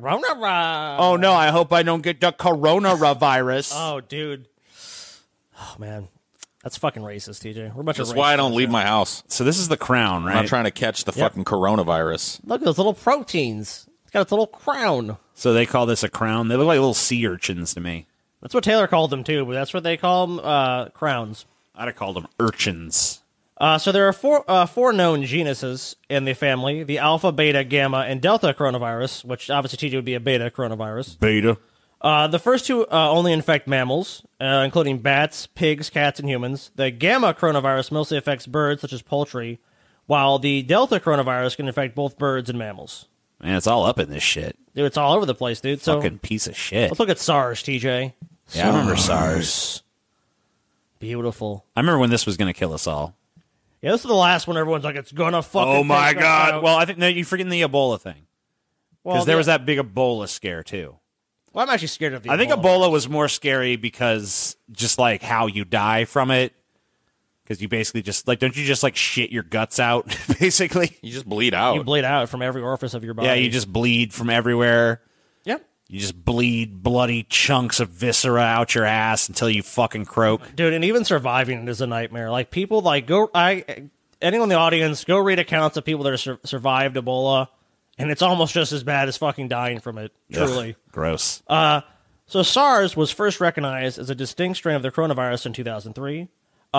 Oh no! I hope I don't get the coronavirus. Oh, dude. Oh man, that's fucking racist, TJ. We're a bunch That's of why I racists. don't leave my house. So this is the crown, right? I'm not trying to catch the fucking coronavirus. Look at those little proteins. It's got its little crown. So they call this a crown. They look like little sea urchins to me. That's what Taylor called them too, but that's what they call them, crowns. I'd have called them urchins. So there are four known genuses in the family: the alpha, beta, gamma, and delta coronavirus, which obviously TJ would be a beta coronavirus. Beta. The first two only infect mammals, including bats, pigs, cats, and humans. The gamma coronavirus mostly affects birds, such as poultry, while the delta coronavirus can infect both birds and mammals. Man, it's all up in this shit. Dude, it's all over the place, dude. So Fucking piece of shit. let's look at SARS, TJ. Yeah, I remember SARS. Beautiful. I remember when this was going to kill us all. Yeah, this is the last one. Everyone's like, it's gonna fucking. Oh my take us god! out. Well, I think no, you're forgetting the Ebola thing because there was that big Ebola scare too. Well, I'm actually scared of the. I think Ebola was more scary because just like how you die from it, because you basically just like don't you just like shit your guts out basically? You just bleed out. You bleed out from every orifice of your body. Yeah, you just bleed from everywhere. Yep. You just bleed bloody chunks of viscera out your ass until you fucking croak. Dude, and even surviving it is a nightmare. Like, people, like, anyone in the audience, go read accounts of people that have survived Ebola, and it's almost just as bad as fucking dying from it, truly. Ugh, gross. So SARS was first recognized as a distinct strain of the coronavirus in 2003.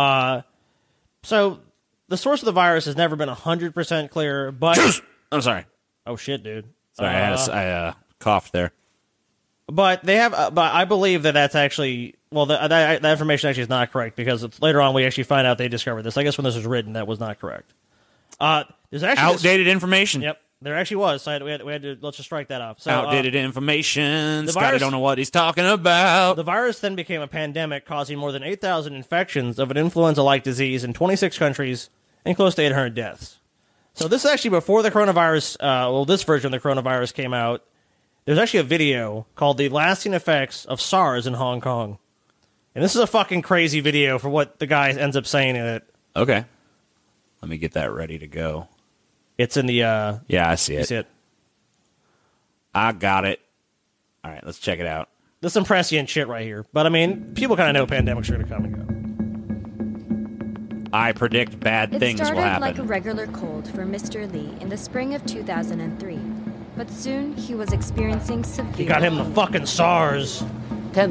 So the source of the virus has never been 100% clear, but... I'm sorry. Oh, shit, dude. Sorry, I coughed there. But they have, but I believe that actually, well, that information actually is not correct because later on we actually find out they discovered this. I guess when this was written, that was not correct. There's actually outdated information. Yep, there actually was. So we had to let's just strike that off. So, outdated information. The Scotty virus, don't know what he's talking about. The virus then became a pandemic, causing more than 8,000 infections of an influenza-like disease in 26 countries and close to 800 deaths. So this is actually before the coronavirus. This version of the coronavirus came out. There's actually a video called The Lasting Effects of SARS in Hong Kong. And this is a fucking crazy video for what the guy ends up saying in it. Okay. Let me get that ready to go. It's in the... yeah, I see it. You see it? I got it. All right, let's check it out. This is some prescient shit right here. But, I mean, people kind of know pandemics are going to come and go. I predict bad things will happen. It started like a regular cold for Mr. Lee in the spring of 2003. But soon he was experiencing severe... He got him the fucking SARS. I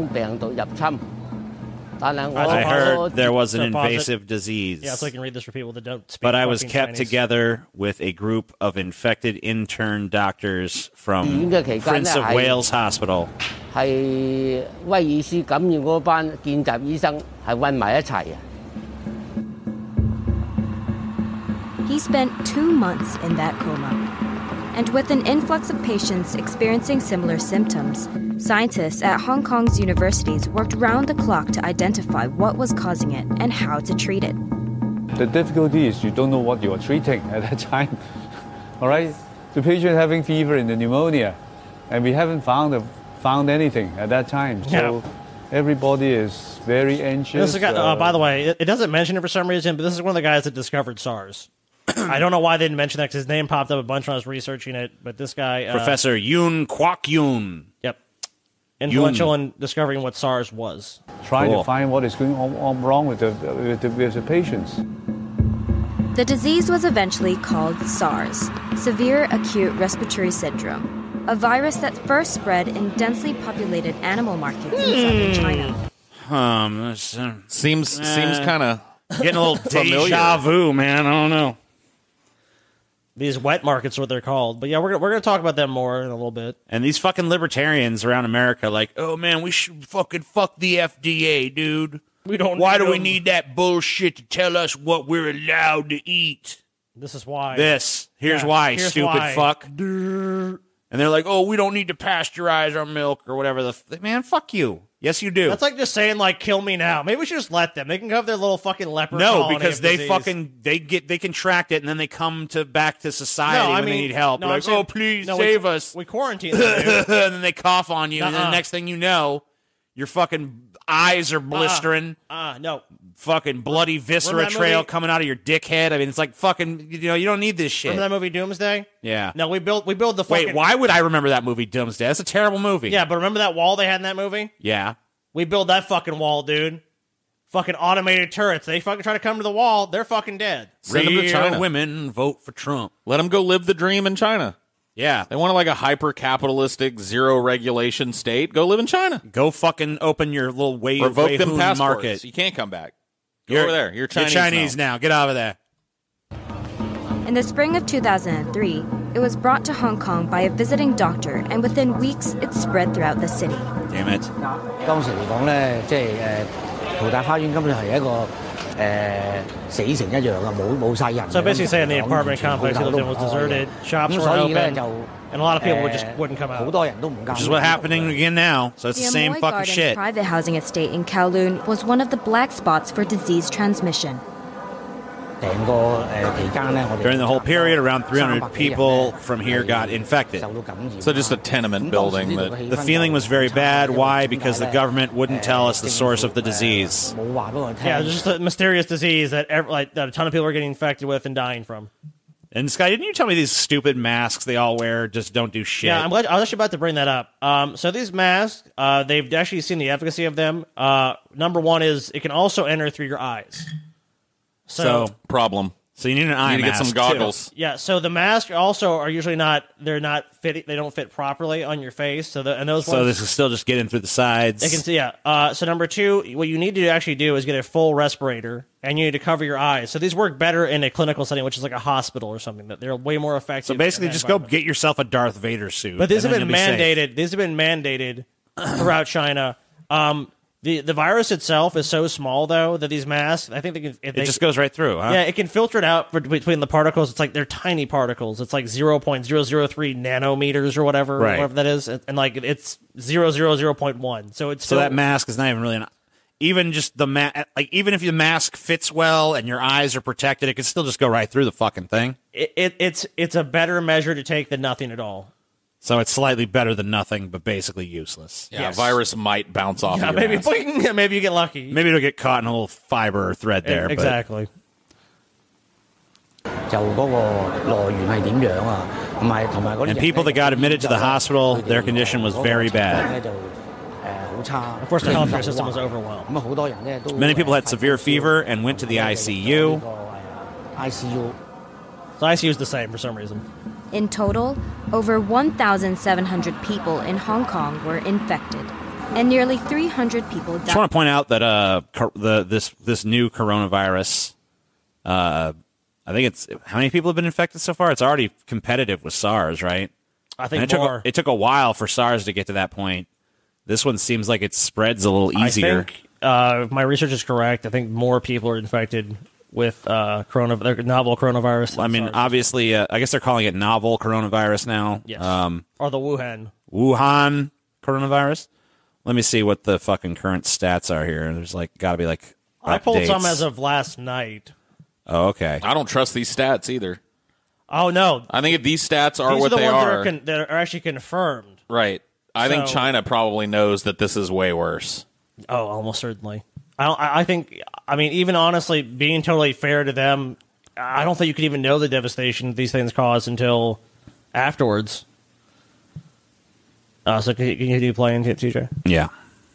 heard there was an invasive disease. Yeah, so I can read this for people that don't speak But I was kept Chinese. Together with a group of infected intern doctors from Prince of Wales Hospital. He spent 2 months in that coma. And with an influx of patients experiencing similar symptoms, scientists at Hong Kong's universities worked round the clock to identify what was causing it and how to treat it. The difficulty is you don't know what you are treating at that time. All right? The patient having fever and the pneumonia, and we haven't found anything at that time. So everybody is very anxious. This is guy, by the way, it doesn't mention it for some reason, but this is one of the guys that discovered SARS. I don't know why they didn't mention that because his name popped up a bunch when I was researching it, but this guy... Professor Yoon Kwok Yoon. Yep. Influential in discovering what SARS was. Trying to find what is going on wrong with the patients. The disease was eventually called SARS, Severe Acute Respiratory Syndrome, a virus that first spread in densely populated animal markets in southern China. Seems kind of... Getting a little deja vu, man. I don't know. These wet markets are what they're called. But yeah, we're gonna talk about them more in a little bit. And these fucking libertarians around America like, oh man, we should fucking fuck the FDA, dude. Why do we need that bullshit to tell us what we're allowed to eat? This is why. Here's why, here's stupid why. fuck. And they're like, oh, we don't need to pasteurize our milk or whatever. Man, fuck you. Yes, you do. That's like just saying, like, kill me now. Maybe we should just let them. They can have their little fucking leper colony because of they disease. they contract it and then they come back to society when they need help. No, like, saying, oh, please save us. We quarantine them, dude. And then they cough on you, and then the next thing you know, your fucking eyes are blistering. No. Fucking bloody viscera trail coming out of your dick head. I mean, it's like fucking, you don't need this shit. Remember that movie Doomsday? Yeah. No, we build the fucking... Wait, why would I remember that movie Doomsday? That's a terrible movie. Yeah, but remember that wall they had in that movie? Yeah. We build that fucking wall, dude. Fucking automated turrets. They fucking try to come to the wall, they're fucking dead. Send them to China. Women vote for Trump. Let them go live the dream in China. Yeah. They want like a hyper-capitalistic, zero-regulation state. Go live in China. Go fucking open your little Revoke them passports. market. You can't come back. You're over there. You're Chinese, You're Chinese now. Get over there. In the spring of 2003, it was brought to Hong Kong by a visiting doctor, and within weeks, it spread throughout the city. Damn it. 當時嚟講咧，即係淘大花園根本係一個死城一樣啊，冇晒人。 So basically saying the apartment complex he lived in was deserted, shops were open, and a lot of people just wouldn't come out. 好多人都唔敢。 Which is what's happening again now. So it's the same Amoy fucking Gardens shit. private housing estate in Kowloon was one of the black spots for disease transmission. During the whole period, around 300 people from here got infected. So just a tenement building. The feeling was very bad. Why? Because the government wouldn't tell us the source of the disease. Yeah, it's just a mysterious disease that that a ton of people are getting infected with and dying from. And Sky, didn't you tell me these stupid masks they all wear just don't do shit? Yeah, I was actually about to bring that up. So these masks, they've actually seen the efficacy of them. Number one is it can also enter through your eyes. So problem. So you need an eye mask. You need to get some goggles. Too. Yeah. So the masks also are usually they're not fit. They don't fit properly on your face. So this is still just getting through the sides. They can see. Yeah. So number two, what you need to actually do is get a full respirator, and you need to cover your eyes. So these work better in a clinical setting, which is like a hospital or something. That they're way more effective. So basically, just go get yourself a Darth Vader suit. But these have been mandated. These have been mandated throughout China. The virus itself is so small, though, that these masks, I think they can... It just goes right through, huh? Yeah, it can filter it out between the particles. It's like they're tiny particles. It's like 0.003 nanometers or whatever that is. And like it's 0.1. So it's so that mask is not even really... Even just the even if the mask fits well and your eyes are protected, it can still just go right through the fucking thing. It's a better measure to take than nothing at all. So it's slightly better than nothing, but basically useless. Yeah, virus might bounce off. Yeah, of your maybe maybe you get lucky. Maybe it'll get caught in a little fiber or thread there. Exactly. And people that got admitted to the hospital, their condition was very bad. Of course, the healthcare system was overwhelmed. Many people had severe fever and went to the ICU. So ICU is the same for some reason. In total, over 1,700 people in Hong Kong were infected, and nearly 300 people died. I just want to point out that this new coronavirus, I think it's how many people have been infected so far? It's already competitive with SARS, right? I think it took a while for SARS to get to that point. This one seems like it spreads a little easier. I think, if my research is correct, I think more people are infected with novel coronavirus. I mean, SARS. obviously, I guess they're calling it novel coronavirus now. Yes. Or the Wuhan coronavirus. Let me see what the fucking current stats are here. There's got to be updates. I pulled some as of last night. Oh, okay. I don't trust these stats either. Oh no, I think if these stats are these what are the they ones that are actually confirmed. Right. I think China probably knows that this is way worse. Oh, almost certainly. I think, even honestly, being totally fair to them, I don't think you could even know the devastation these things cause until afterwards. So can you do playing, TJ? Yeah.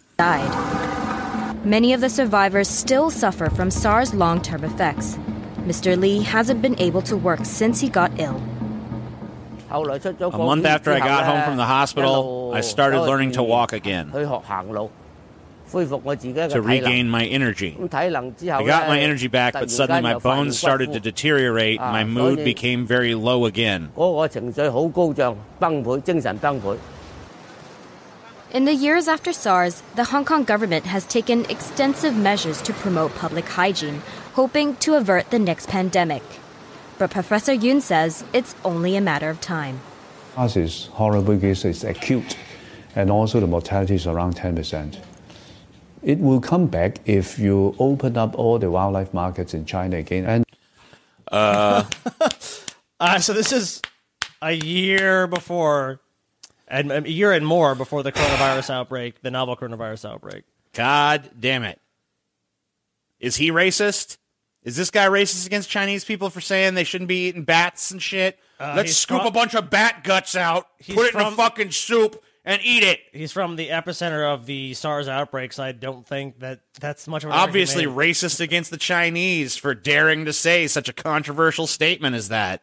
Died. Many of the survivors still suffer from SARS long-term effects. Mr. Lee hasn't been able to work since he got ill. A month after I got home from the hospital, I started learning to walk again, to regain my energy. I got my energy back, but suddenly my bones started to deteriorate. My mood became very low again. In the years after SARS, the Hong Kong government has taken extensive measures to promote public hygiene, hoping to avert the next pandemic. But Professor Yun says it's only a matter of time. Is horrible because it's acute, and also the mortality is around 10%. It will come back if you open up all the wildlife markets in China again. And so this is a year before, and a year and more before the coronavirus outbreak, the novel coronavirus outbreak. God damn it. Is he racist? Is this guy racist against Chinese people for saying they shouldn't be eating bats and shit? Let's scoop a bunch of bat guts out, put it in a fucking soup, and eat it. He's from the epicenter of the SARS outbreak, so I don't think that's much of an obviously argument. Racist against the Chinese for daring to say such a controversial statement as that.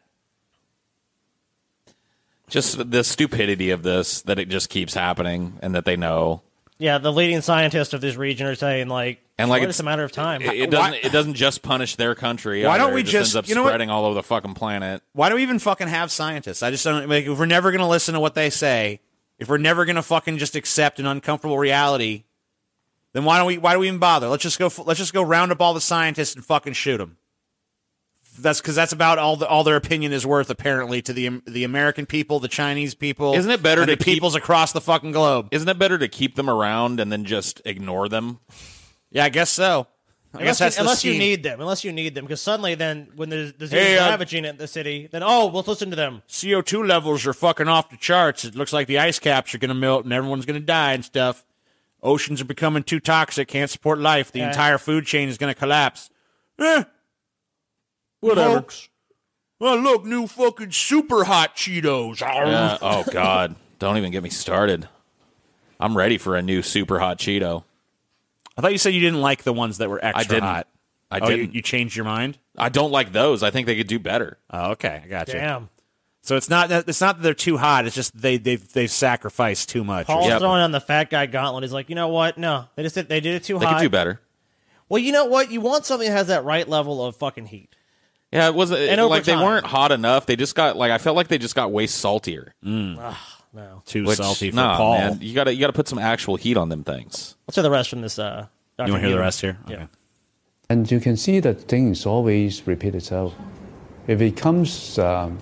Just the stupidity of this, that it just keeps happening and that they know. Yeah, the leading scientists of this region are saying, it's a matter of time. It doesn't just punish their country. Why don't we it just ends up spreading all over the fucking planet? Why do we even fucking have scientists? I just don't, if we're never going to listen to what they say, if we're never going to fucking just accept an uncomfortable reality, then why do we even bother? Let's just go round up all the scientists and fucking shoot them. That's because that's about all their opinion is worth, apparently, to the American people, the Chinese people. Isn't it better to the peoples across the fucking globe? Isn't it better to keep them around and then just ignore them? Yeah, I guess so. Unless you need them, because suddenly then when the disease is ravaging in the city, then let's listen to them. CO2 levels are fucking off the charts. It looks like the ice caps are going to melt and everyone's going to die and stuff. Oceans are becoming too toxic, can't support life. The entire food chain is going to collapse. Whatever. Folks. Well, look, new fucking super hot Cheetos. Yeah. Oh, God. Don't even get me started. I'm ready for a new super hot Cheeto. I thought you said you didn't like the ones that were extra hot. I didn't. You changed your mind? I don't like those. I think they could do better. Oh, okay. I got you. Damn. So it's not that they're too hot. It's just they've sacrificed too much. Paul's throwing on the fat guy gauntlet. He's like, you know what? No, they did it too hot. They could do better. Well, you know what? You want something that has that right level of fucking heat. Yeah, it wasn't like they weren't hot enough. They just got I felt like they just got way saltier. No, too salty for Paul. Man, you got to put some actual heat on them things. Let's hear the rest from this. You want to hear the rest here? Yeah. Okay. And you can see that things always repeat itself. If it comes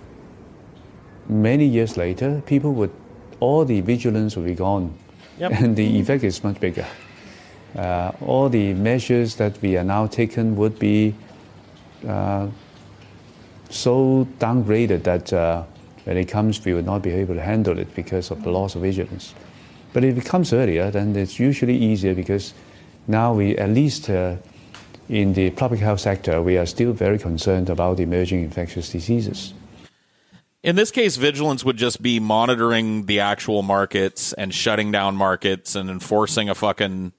many years later, all the vigilance will be gone, and the effect is much bigger. All the measures that we are now taking would be so downgraded that when it comes, we will not be able to handle it because of the loss of vigilance. But if it comes earlier, then it's usually easier because now we, at least in the public health sector, we are still very concerned about emerging infectious diseases. In this case, vigilance would just be monitoring the actual markets and shutting down markets and enforcing a fucking,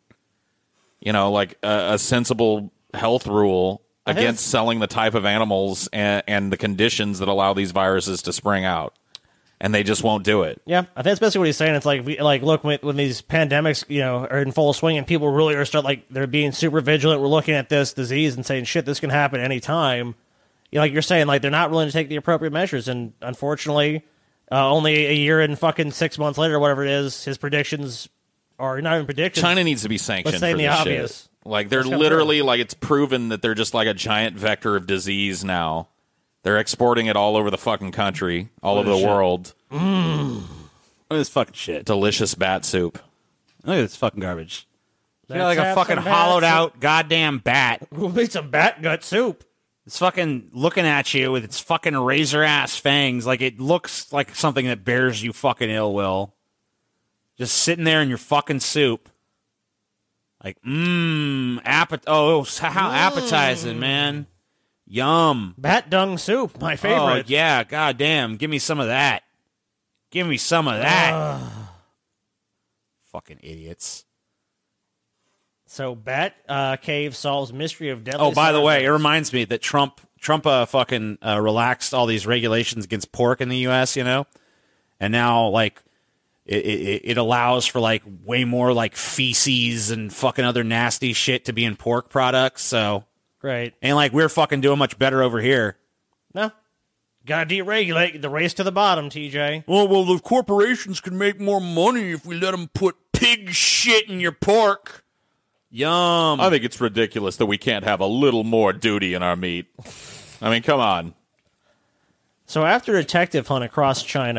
a sensible health rule against selling the type of animals and the conditions that allow these viruses to spring out. And they just won't do it. Yeah, I think that's basically what he's saying. It's like, look, when these pandemics, are in full swing and people really are they're being super vigilant. We're looking at this disease and saying, shit, this can happen anytime. Like you're saying, they're not willing to take the appropriate measures. And unfortunately, only a year and fucking 6 months later, or whatever it is, his predictions are not even predictions. China needs to be sanctioned for this obvious. Shit. They're literally, it's proven that they're just like a giant vector of disease now. They're exporting it all over the fucking country, all over the world. Look at this fucking shit. Delicious bat soup. Look at this fucking garbage. Like a fucking hollowed out goddamn bat. We'll make some bat gut soup. It's fucking looking at you with its fucking razor ass fangs. Like it looks like something that bears you fucking ill will. Just sitting there in your fucking soup. Like, how appetizing, man. Yum. Bat dung soup, my favorite. Oh, yeah, goddamn. Give me some of that. Give me some of that. Fucking idiots. So, Bat Cave solves mystery of deadly. Oh, by the way, it reminds me that Trump fucking relaxed all these regulations against pork in the U.S., And now, it allows for, way more, feces and fucking other nasty shit to be in pork products, so... Great. Ain't we're fucking doing much better over here. No. Gotta deregulate. The race to the bottom, TJ. Oh, well, the corporations can make more money if we let them put pig shit in your pork. Yum. I think it's ridiculous that we can't have a little more duty in our meat. I mean, come on. So after a detective hunt across China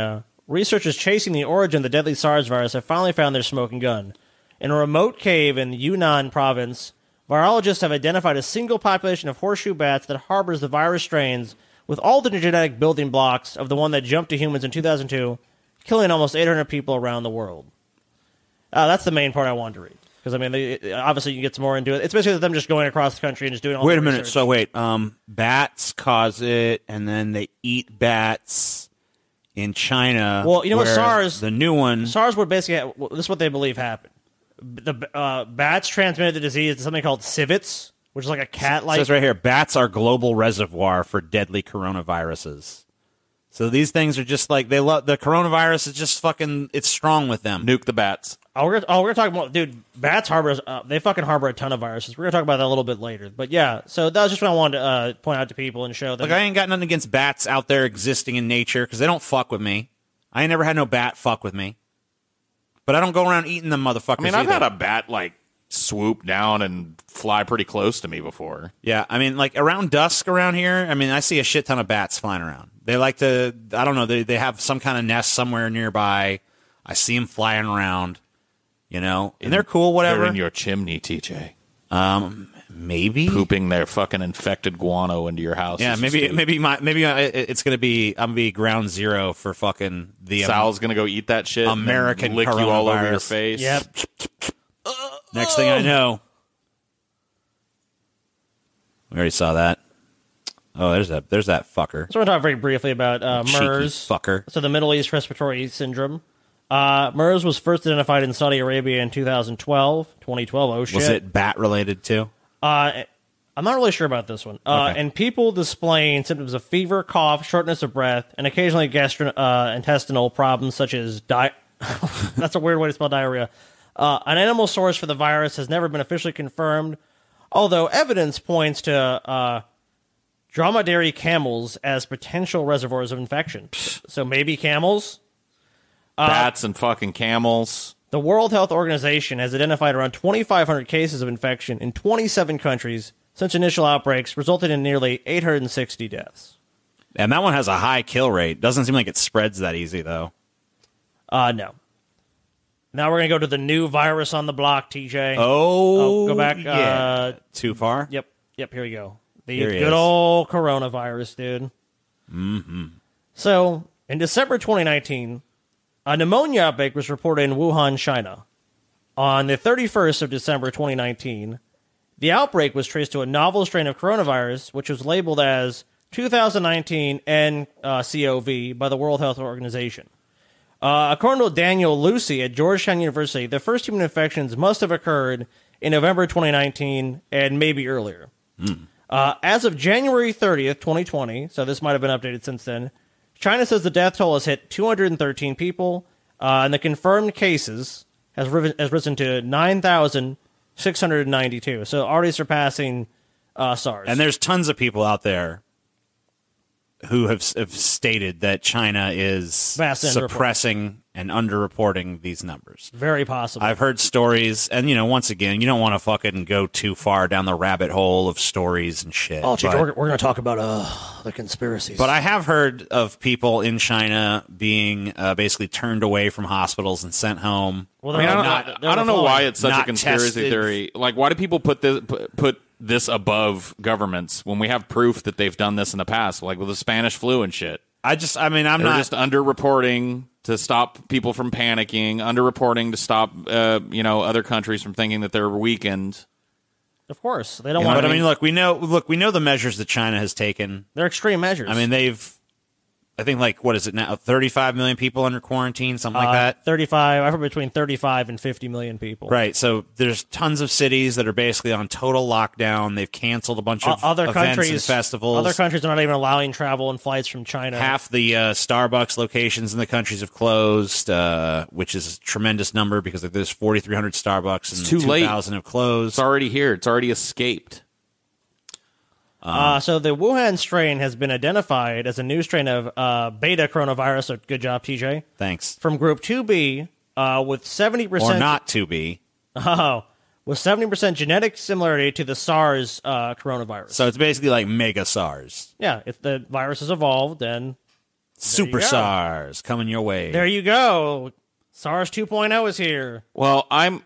researchers chasing the origin of the deadly SARS virus have finally found their smoking gun. In a remote cave in Yunnan province, virologists have identified a single population of horseshoe bats that harbors the virus strains with all the genetic building blocks of the one that jumped to humans in 2002, killing almost 800 people around the world. That's the main part I wanted to read. Because, I mean, obviously you can get some more into it. It's basically them just going across the country and just doing all the research. Wait a minute. So, wait. Bats cause it, and then they eat bats in China. Well, you know what, SARS... The new one... SARS would basically... This is what they believe happened. The bats transmitted the disease to something called civets, which is like a cat-like... It says right here, bats are global reservoir for deadly coronaviruses. So these things are just like, they love, the coronavirus is just fucking, it's strong with them. Nuke the bats. We're gonna talk about, dude, bats they fucking harbor a ton of viruses. We're gonna talk about that a little bit later. But yeah, so that was just what I wanted to point out to people and show them. Like, I ain't got nothing against bats out there existing in nature, because they don't fuck with me. I ain't never had no bat fuck with me. But I don't go around eating them motherfuckers I mean, I've either. had a bat, like, swoop down and fly pretty close to me before. Yeah, I mean, like, around dusk around here, I mean, I see a shit ton of bats flying around. They like to, I don't know, they have some kind of nest somewhere nearby. I see them flying around, you know, and they're cool, whatever. They're in your chimney, TJ. Maybe. Pooping their fucking infected guano into your house. Yeah, maybe it's going to be, I'm going to be ground zero for fucking the... Sal's going to go eat that shit American and lick you all over your coronavirus. face. Yep. Next thing I know, we already saw that. Oh, there's that fucker. So we're going to talk very briefly about Cheeky MERS. fucker. So the Middle East Respiratory Syndrome. MERS was first identified in Saudi Arabia in 2012. Oh, shit. Was it bat-related, too? I'm not really sure about this one. Okay. And people displaying symptoms of fever, cough, shortness of breath, and occasionally gastrointestinal problems such as that's a weird way to spell diarrhea. An animal source for the virus has never been officially confirmed, although evidence points to dromedary camels as potential reservoirs of infection. So maybe camels? Bats and fucking camels. The World Health Organization has identified around 2,500 cases of infection in 27 countries since initial outbreaks, resulting in nearly 860 deaths. And that one has a high kill rate. Doesn't seem like it spreads that easy, though. No. Now we're going to go to the new virus on the block, TJ. Oh, go back. Yeah. Too far? Yep, here we go. The Here he good is. old coronavirus, dude. Mm-hmm. So, in December 2019, a pneumonia outbreak was reported in Wuhan, China. On the 31st of December 2019, the outbreak was traced to a novel strain of coronavirus, which was labeled as 2019 nCoV by the World Health Organization. According to Daniel Lucy at Georgetown University, the first human infections must have occurred in November 2019 and maybe earlier. As of January 30th, 2020, so this might have been updated since then, China says the death toll has hit 213 people, and the confirmed cases has risen to 9,692, so already surpassing SARS. And there's tons of people out there who have stated that China is Vast suppressing and underreporting these numbers. Very possible. I've heard stories, and, you know, once again, you don't want to fucking go too far down the rabbit hole of stories and shit. Oh, geez, we're going to talk about the conspiracies. But I have heard of people in China being basically turned away from hospitals and sent home. Well, I mean, I don't know why it's such a Not conspiracy tested. theory. Like, why do people put this above governments when we have proof that they've done this in the past, like with the Spanish flu and shit? I'm They're not just underreporting to stop people from panicking, underreporting to stop other countries from thinking that they're weakened. Of course, they don't You know, want. but I mean, look, we know the measures that China has taken. They're extreme measures. I mean, I think, like, what is it now? 35 million people under quarantine, something like that. 35. I've heard between 35 and 50 million people. Right. So there's tons of cities that are basically on total lockdown. They've canceled a bunch of Other events countries, and festivals. Other countries are not even allowing travel and flights from China. Half the Starbucks locations in the countries have closed, which is a tremendous number because there's 4,300 Starbucks and too late. 2,000 have closed. It's already here. It's already escaped. So the Wuhan strain has been identified as a new strain of beta coronavirus. So good job, TJ. Thanks. From Group 2B, with 70%, Or not to be. with 70% genetic similarity to the SARS coronavirus. So it's basically like mega SARS. Yeah, if the virus has evolved, and Super SARS coming your way. There you go. SARS 2.0 is here. Well, I'm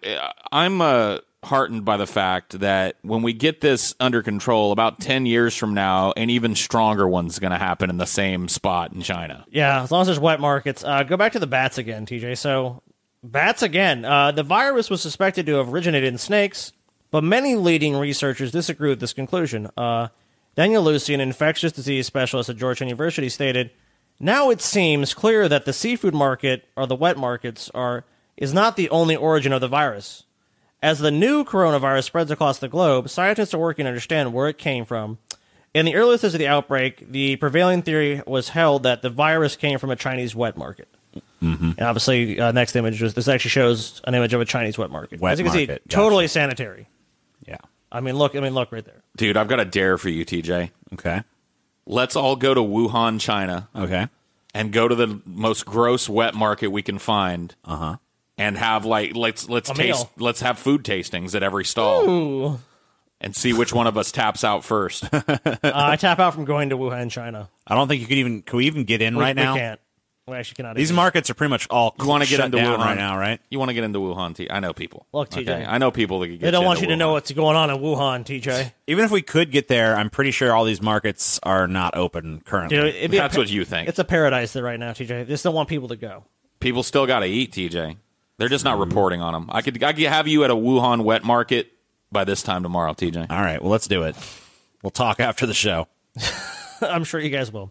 heartened by the fact that when we get this under control, about 10 years from now, an even stronger one's going to happen in the same spot in China. Yeah, as long as there's wet markets. Go back to the bats again, TJ. So, bats again. The virus was suspected to have originated in snakes, but many leading researchers disagree with this conclusion. Daniel Lucy, an infectious disease specialist at Georgetown University, stated, "Now it seems clear that the seafood market, or the wet markets, is not the only origin of the virus. As the new coronavirus spreads across the globe, scientists are working to understand where it came from. In the early stages of the outbreak, the prevailing theory was held that the virus came from a Chinese wet market." Mm-hmm. And obviously, next image, this actually shows an image of a Chinese wet market. Wet As you can market, see, totally sanitary. Yeah. I mean, look right there. Dude, I've got a dare for you, TJ. Okay. Let's all go to Wuhan, China. Okay. And go to the most gross wet market we can find. Uh-huh. And have let's have food tastings at every stall. Ooh. And see which one of us taps out first. I tap out from going to Wuhan, China. I don't think can we even get in right now? We can't. We actually cannot. These markets are pretty much all you want to get into down Wuhan right now, right? You want to get into Wuhan, I know people. Look, TJ. Okay? I know people that can get They don't want you into to know Wuhan. what's going on in Wuhan, TJ. Even if we could get there, I'm pretty sure all these markets are not open currently. Dude, That's what you think. It's a paradise there right now, TJ. They just don't want people to go. People still got to eat, TJ. They're just not reporting on them. I could have you at a Wuhan wet market by this time tomorrow, TJ. All right, well, let's do it. We'll talk after the show. I'm sure you guys will.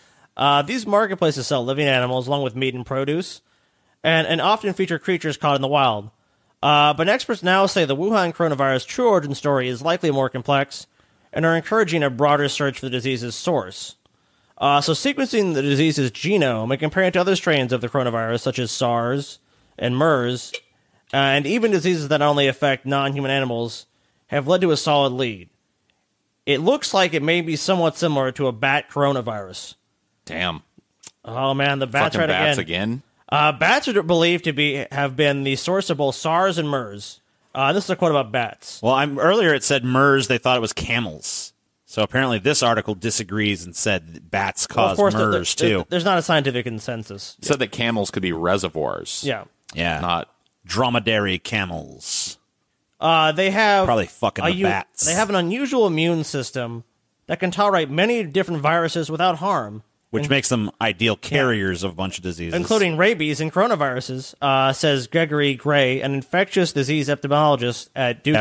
These marketplaces sell living animals along with meat and produce, and often feature creatures caught in the wild. But experts now say the Wuhan coronavirus true origin story is likely more complex and are encouraging a broader search for the disease's source. So sequencing the disease's genome and comparing it to other strains of the coronavirus, such as SARS and MERS, and even diseases that only affect non-human animals, have led to a solid lead. It looks like it may be somewhat similar to a bat coronavirus. Damn. Oh, man, the bats Fucking right bats again. Bats are believed to have been the source of both SARS and MERS. This is a quote about bats. Well, earlier it said MERS, they thought it was camels. So apparently this article disagrees and said that bats cause MERS, too. There's not a scientific consensus. It said that camels could be reservoirs. Yeah. Yeah. Not dromedary camels. They have probably fucking the bats. They have an unusual immune system that can tolerate many different viruses without harm. Which makes them ideal carriers of a bunch of diseases. Including rabies and coronaviruses, says Gregory Gray, an infectious disease epidemiologist at Duke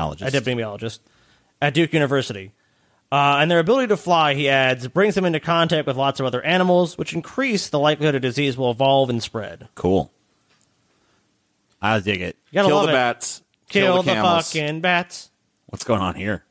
at Duke University. And their ability to fly, he adds, brings them into contact with lots of other animals, which increase the likelihood a disease will evolve and spread. Cool. I dig it. You gotta kill love the it. bats. Kill the the camels. fucking bats. What's going on here?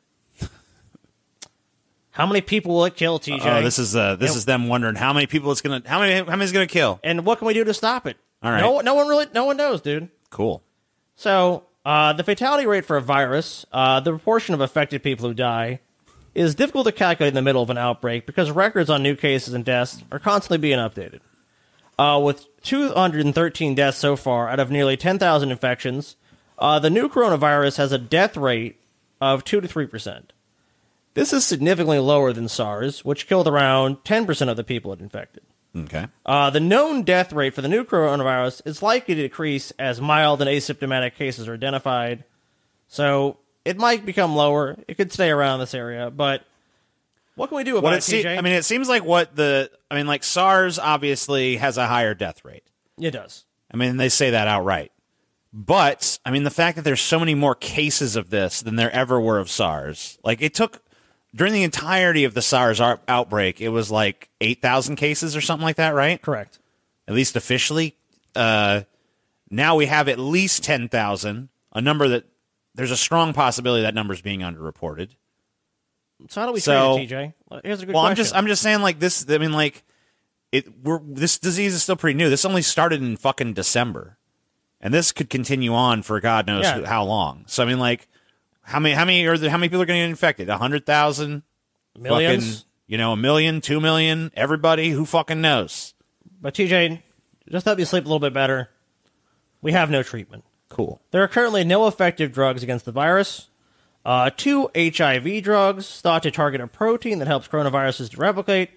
How many people will it kill, TJ? Oh, this is them wondering how many people it's gonna how many it's gonna kill. And what can we do to stop it? All right. No one knows, dude. Cool. So the fatality rate for a virus, the proportion of affected people who die, is difficult to calculate in the middle of an outbreak because records on new cases and deaths are constantly being updated. With 213 deaths so far out of nearly 10,000 infections, the new coronavirus has a death rate of 2 to 3%. This is significantly lower than SARS, which killed around 10% of the people it infected. Okay. The known death rate for the new coronavirus is likely to decrease as mild and asymptomatic cases are identified. So it might become lower. It could stay around this area, but what can we do about it, TJ? I mean, it seems like like SARS obviously has a higher death rate. It does. I mean, they say that outright. But, I mean, the fact that there's so many more cases of this than there ever were of SARS, like it took, during the entirety of the SARS outbreak, it was like 8,000 cases or something like that, right? Correct. At least officially. Now we have at least 10,000, a number that there's a strong possibility that number's being underreported. So how do we treat it, TJ? Here's a good question. I'm just saying, like, this, I mean, like, this disease is still pretty new. This only started in fucking December. And this could continue on for God knows how long. So, I mean, like, how many people are going to get infected? 100,000? Millions? Fucking, 1 million, 2 million? Everybody? Who fucking knows? But TJ, just to help you sleep a little bit better, we have no treatment. Cool. There are currently no effective drugs against the virus. 2 HIV drugs thought to target a protein that helps coronaviruses to replicate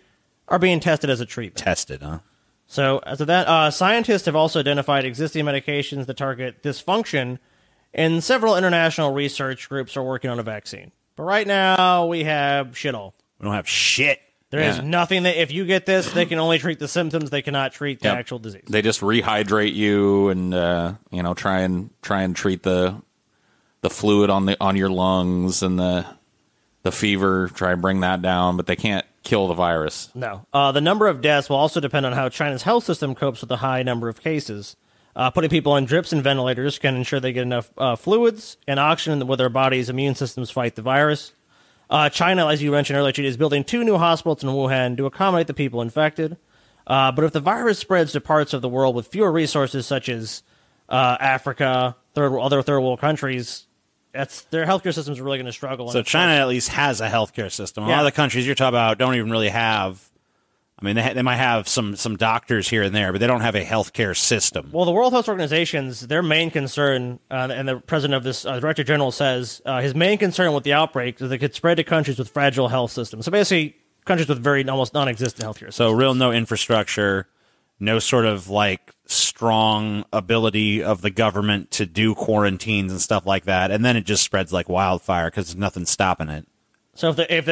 are being tested as a treatment. Tested, huh? So, as of that, scientists have also identified existing medications that target this function, and several international research groups are working on a vaccine. But right now, we have shit all. We don't have shit. There is nothing that, if you get this, they can only treat the symptoms. They cannot treat the actual disease. They just rehydrate you and try and treat the fluid on your lungs and the fever. Try and bring that down, but they can't kill the virus. No. The number of deaths will also depend on how China's health system copes with the high number of cases. Putting people on drips and ventilators can ensure they get enough fluids and oxygen where their body's immune systems fight the virus. China, as you mentioned earlier, is building 2 new hospitals in Wuhan to accommodate the people infected. But if the virus spreads to parts of the world with fewer resources, such as Africa, other third world countries, their healthcare systems are really going to struggle. So China at least has a healthcare system. A lot of the countries you're talking about don't even really have. I mean, they might have some doctors here and there, but they don't have a healthcare system. Well, the World Health Organization's their main concern, and the president of this director general says his main concern with the outbreak is that it could spread to countries with fragile health systems. So basically, countries with very almost non-existent healthcare systems. So real no infrastructure, no sort of like strong ability of the government to do quarantines and stuff like that, and then it just spreads like wildfire because there's nothing stopping it. So if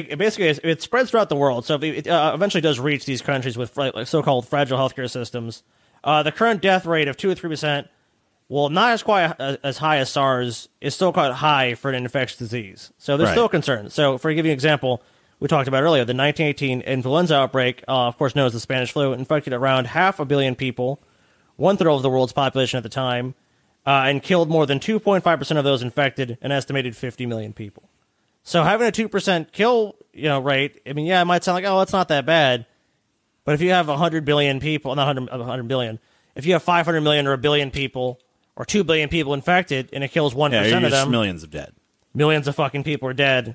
it spreads throughout the world, so if it eventually does reach these countries with so-called fragile healthcare systems, the current death rate of 2 or 3%, well, not as quite as high as SARS, is still quite high for an infectious disease. So there's still concern. So for give you an example, we talked about earlier, the 1918 influenza outbreak, of course known as the Spanish flu, infected around 500 million people, 1/3 of the world's population at the time, and killed more than 2.5% of those infected, an estimated 50 million people. So having a 2% kill, rate, I mean, it might sound like, oh, it's not that bad. But if you have 100 billion people, not 100 billion, if you have 500 million or 1 billion people or 2 billion people infected and it kills 1% of them, millions of dead. Millions of fucking people are dead.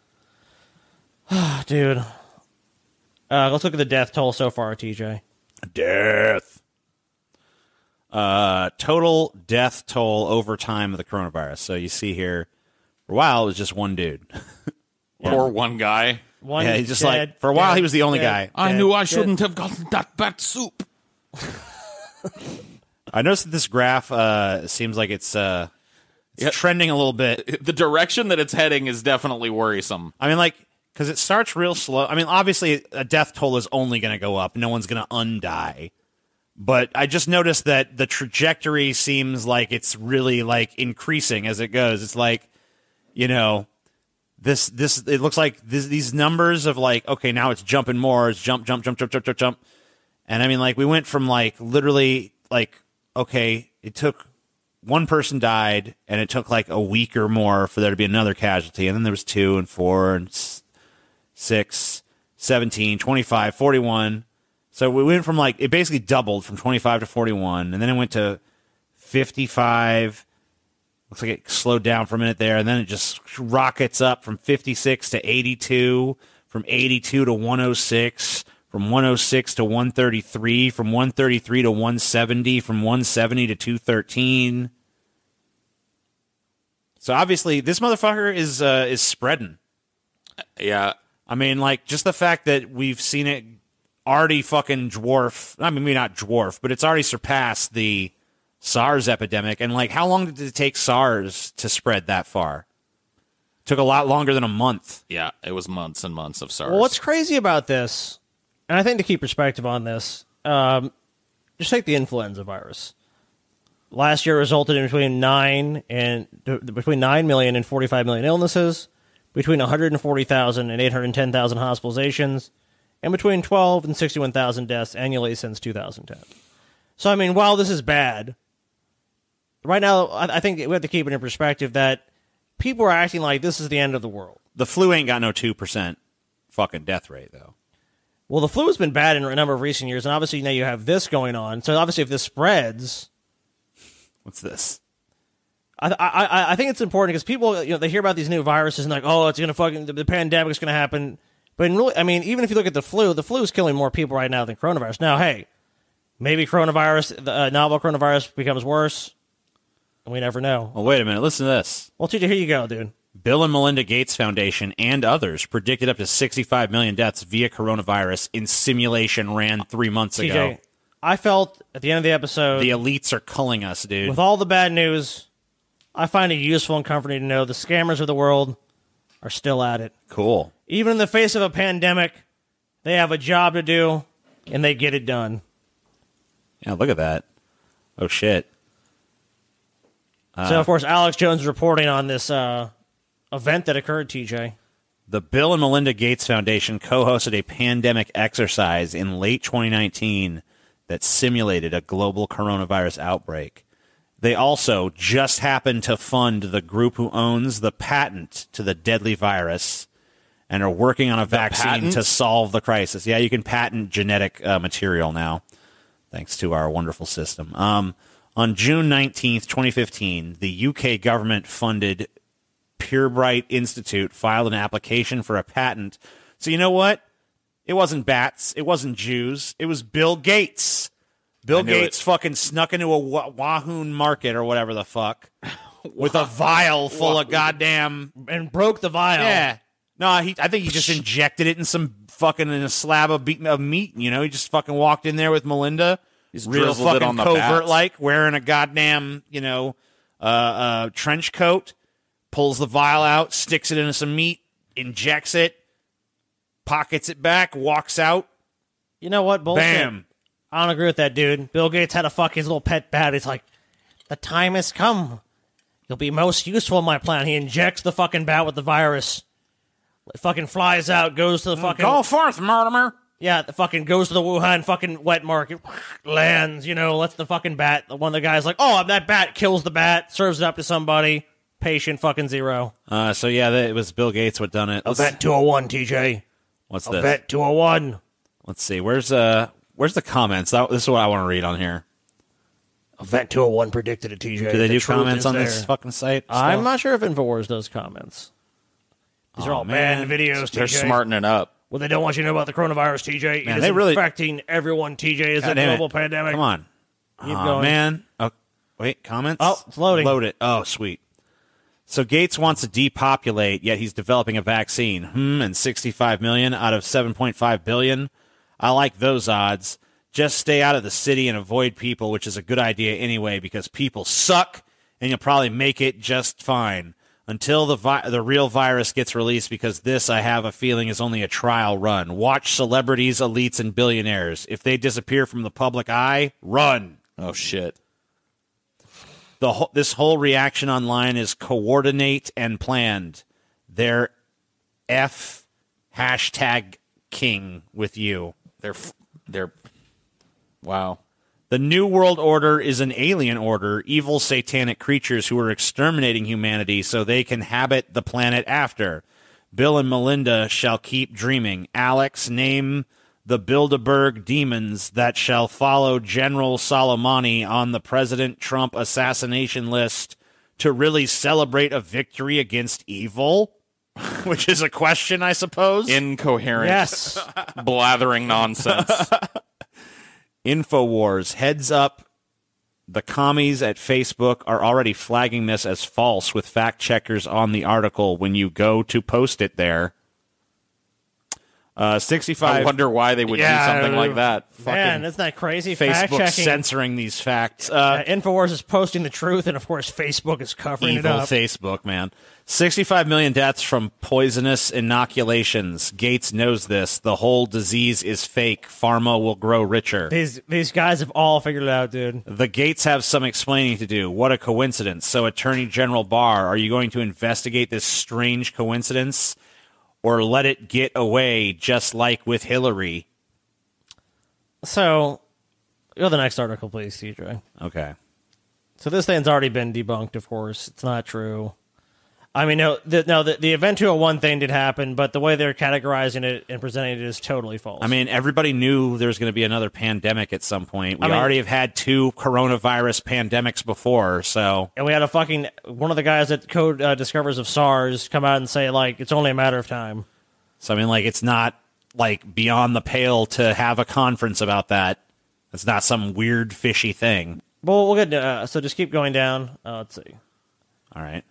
Dude. Let's look at the death toll so far, TJ. Death. Total death toll over time of the coronavirus. So you see here, for a while, it was just one dude. Poor one guy. He's just dead, for a while, he was the only guy. I knew I shouldn't have gotten that bat soup. I noticed that this graph seems like it's trending a little bit. The direction that it's heading is definitely worrisome. I mean, because it starts real slow. I mean, obviously, a death toll is only going to go up. No one's going to undie. But I just noticed that the trajectory seems like it's really, increasing as it goes. It's like, this it looks like these numbers of okay, now it's jumping more. It's jump. And I mean, we went from literally okay, it took one person died and it took a week or more for there to be another casualty. And then there was 2 and 4 and 6, 17, 25, 41. So we went from it basically doubled from 25 to 41. And then it went to 55. Looks like it slowed down for a minute there, and then it just rockets up from 56 to 82, from 82 to 106, from 106 to 133, from 133 to 170, from 170 to 213. So obviously, this motherfucker is spreading. Yeah. I mean, just the fact that we've seen it already fucking dwarf. I mean, maybe not dwarf, but it's already surpassed the SARS epidemic. And how long did it take SARS to spread that far? It took a lot longer than a month. Yeah, it was months and months of SARS. Well, what's crazy about this, and I think to keep perspective on this, just take the influenza virus. Last year resulted in between 9 million and 45 million illnesses, between 140,000 and 810,000 hospitalizations, and between 12 and 61,000 deaths annually since 2010. So, I mean, while this is bad, right now, I think we have to keep it in perspective that people are acting like this is the end of the world. The flu ain't got no 2% fucking death rate, though. Well, the flu has been bad in a number of recent years, and obviously now you have this going on. So, obviously, if this spreads... What's this? I think it's important because people, they hear about these new viruses and it's going to fucking... The pandemic's going to happen. But really, I mean, even if you look at the flu is killing more people right now than coronavirus. Now, hey... Maybe the novel coronavirus becomes worse, and we never know. Well, wait a minute. Listen to this. Well, TJ, here you go, dude. Bill and Melinda Gates Foundation and others predicted up to 65 million deaths via coronavirus in simulation ran 3 months ago. I felt at the end of the episode, the elites are culling us, dude. With all the bad news, I find it useful and comforting to know the scammers of the world are still at it. Cool. Even in the face of a pandemic, they have a job to do, and they get it done. Yeah, look at that. Oh, shit. So, of course, Alex Jones is reporting on this event that occurred, TJ. The Bill and Melinda Gates Foundation co-hosted a pandemic exercise in late 2019 that simulated a global coronavirus outbreak. They also just happened to fund the group who owns the patent to the deadly virus and are working on a vaccine to solve the crisis. Yeah, you can patent genetic material now, thanks to our wonderful system. On June 19th, 2015, the UK government-funded Purebright Institute filed an application for a patent. So you know what? It wasn't bats. It wasn't Jews. It was Bill Gates. Bill Gates fucking snuck into a Wahoon market or whatever the fuck with a vial full of goddamn... And broke the vial. Yeah. No, I think he just injected it in a slab of meat, you know? He just fucking walked in there with Melinda. He's real drizzled it on fucking the covert-like, wearing a goddamn, trench coat, pulls the vial out, sticks it into some meat, injects it, pockets it back, walks out. You know what? Bullshit. Bam. I don't agree with that, dude. Bill Gates had to fuck his little pet bat. He's like, the time has come. You'll be most useful in my plan. He injects the fucking bat with the virus. It fucking flies out, goes to the fucking... Go forth, Mortimer. Yeah, the fucking goes to the Wuhan fucking wet market, lands, lets the fucking bat. One of the guys like, oh, that bat, kills the bat, serves it up to somebody. Patient fucking zero. So yeah, it was Bill Gates what done it. Event 201, TJ. What's this? Event 201. Let's see. Where's the comments? This is what I want to read on here. Event 201 predicted it, TJ. Do they do comments on this fucking site? I'm not sure if InfoWars does comments. These are all banned videos, TJ. They're smartening it up. Well, they don't want you to know about the coronavirus, TJ. Man, it is affecting everyone, TJ. It's a global pandemic. Come on. Keep going. Man. Oh, wait, comments? Oh, it's loading. Load it. Oh, sweet. So Gates wants to depopulate, yet he's developing a vaccine. And 65 million out of 7.5 billion. I like those odds. Just stay out of the city and avoid people, which is a good idea anyway, because people suck, and you'll probably make it just fine. Until the real virus gets released, because this, I have a feeling, is only a trial run. Watch celebrities, elites, and billionaires. If they disappear from the public eye, run. Oh, shit. This whole reaction online is coordinate and planned. They're #king with you. They're wow. The New World Order is an alien order, evil satanic creatures who are exterminating humanity so they can habit the planet after. Bill and Melinda shall keep dreaming. Alex, name the Bilderberg demons that shall follow General Soleimani on the President Trump assassination list to really celebrate a victory against evil? Which is a question, I suppose. Incoherent. Yes. Blathering nonsense. InfoWars, heads up, the commies at Facebook are already flagging this as false with fact checkers on the article when you go to post it there. 65. I wonder why they would do something like that. Man, isn't that crazy? Facebook censoring these facts. InfoWars is posting the truth, and of course, Facebook is covering it up. Evil Facebook, man. 65 million deaths from poisonous inoculations. Gates knows this. The whole disease is fake. Pharma will grow richer. These guys have all figured it out, dude. The Gates have some explaining to do. What a coincidence. So, Attorney General Barr, are you going to investigate this strange coincidence? Or let it get away, just like with Hillary? So, go to the next article, please, TJ. Okay. So this thing's already been debunked, of course. It's not true. I mean, the Event 201 thing did happen, but the way they're categorizing it and presenting it is totally false. I mean, everybody knew there was going to be another pandemic at some point. We already have had 2 coronavirus pandemics before, so... And we had one of the guys at Code Discoverers of SARS come out and say, it's only a matter of time. So, I mean, it's not, beyond the pale to have a conference about that. It's not some weird, fishy thing. Well, we'll get so just keep going down. Let's see. All right.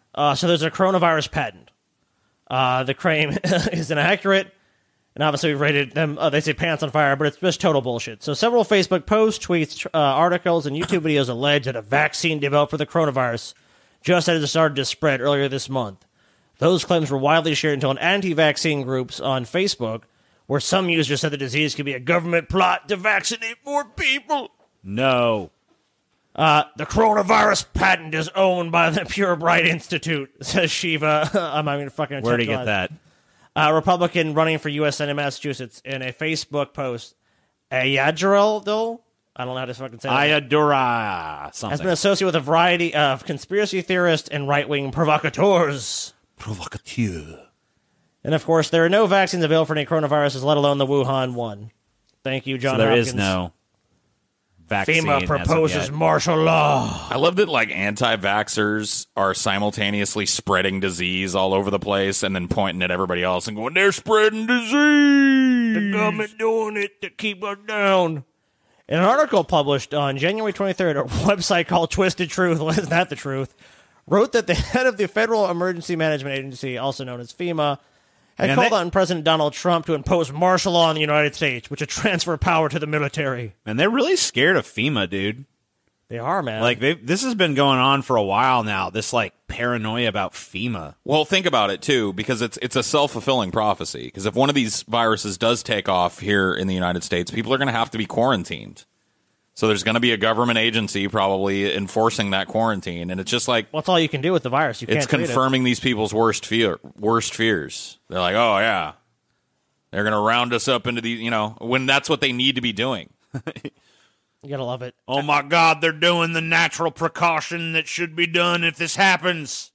So there's a coronavirus patent. The claim is inaccurate, and obviously we rated them, they say pants on fire, but it's just total bullshit. So several Facebook posts, tweets, articles, and YouTube videos allege that a vaccine developed for the coronavirus just as it started to spread earlier this month. Those claims were widely shared until anti-vaccine groups on Facebook, where some users said the disease could be a government plot to vaccinate more people. No. The coronavirus patent is owned by the Pure Bright Institute, says Shiva. I'm not even fucking. Where'd he get that? Republican running for U.S. Senate, Massachusetts, in a Facebook post. Ayaduril, I don't know how to fucking say that. Ayadura something. Has been associated with a variety of conspiracy theorists and right-wing provocateurs. Provocateur. And, of course, there are no vaccines available for any coronaviruses, let alone the Wuhan one. Thank you, John There Hopkins. is no vaccine. FEMA proposes martial law. I love that, like, anti-vaxxers are simultaneously spreading disease all over the place and then pointing at everybody else and going, they're spreading disease. The government doing it to keep us down. In an article published on January 23rd, a website called Twisted Truth, well, isn't that the truth, wrote that the head of the Federal Emergency Management Agency, also known as FEMA, had called on President Donald Trump to impose martial law in the United States, which would transfer power to the military. And they're really scared of FEMA, dude. They are, man. Like, this has been going on for a while now, this, like, paranoia about FEMA. Well, think about it, too, because it's a self-fulfilling prophecy. Because if one of these viruses does take off here in the United States, people are going to have to be quarantined. So there's going to be a government agency probably enforcing that quarantine. And it's just like... Well, that's all you can do with the virus. You can't It's confirming these people's worst fears. They're like, oh, yeah. They're going to round us up into these, when that's what they need to be doing. You gotta love it. Oh, my God, they're doing the natural precaution that should be done if this happens.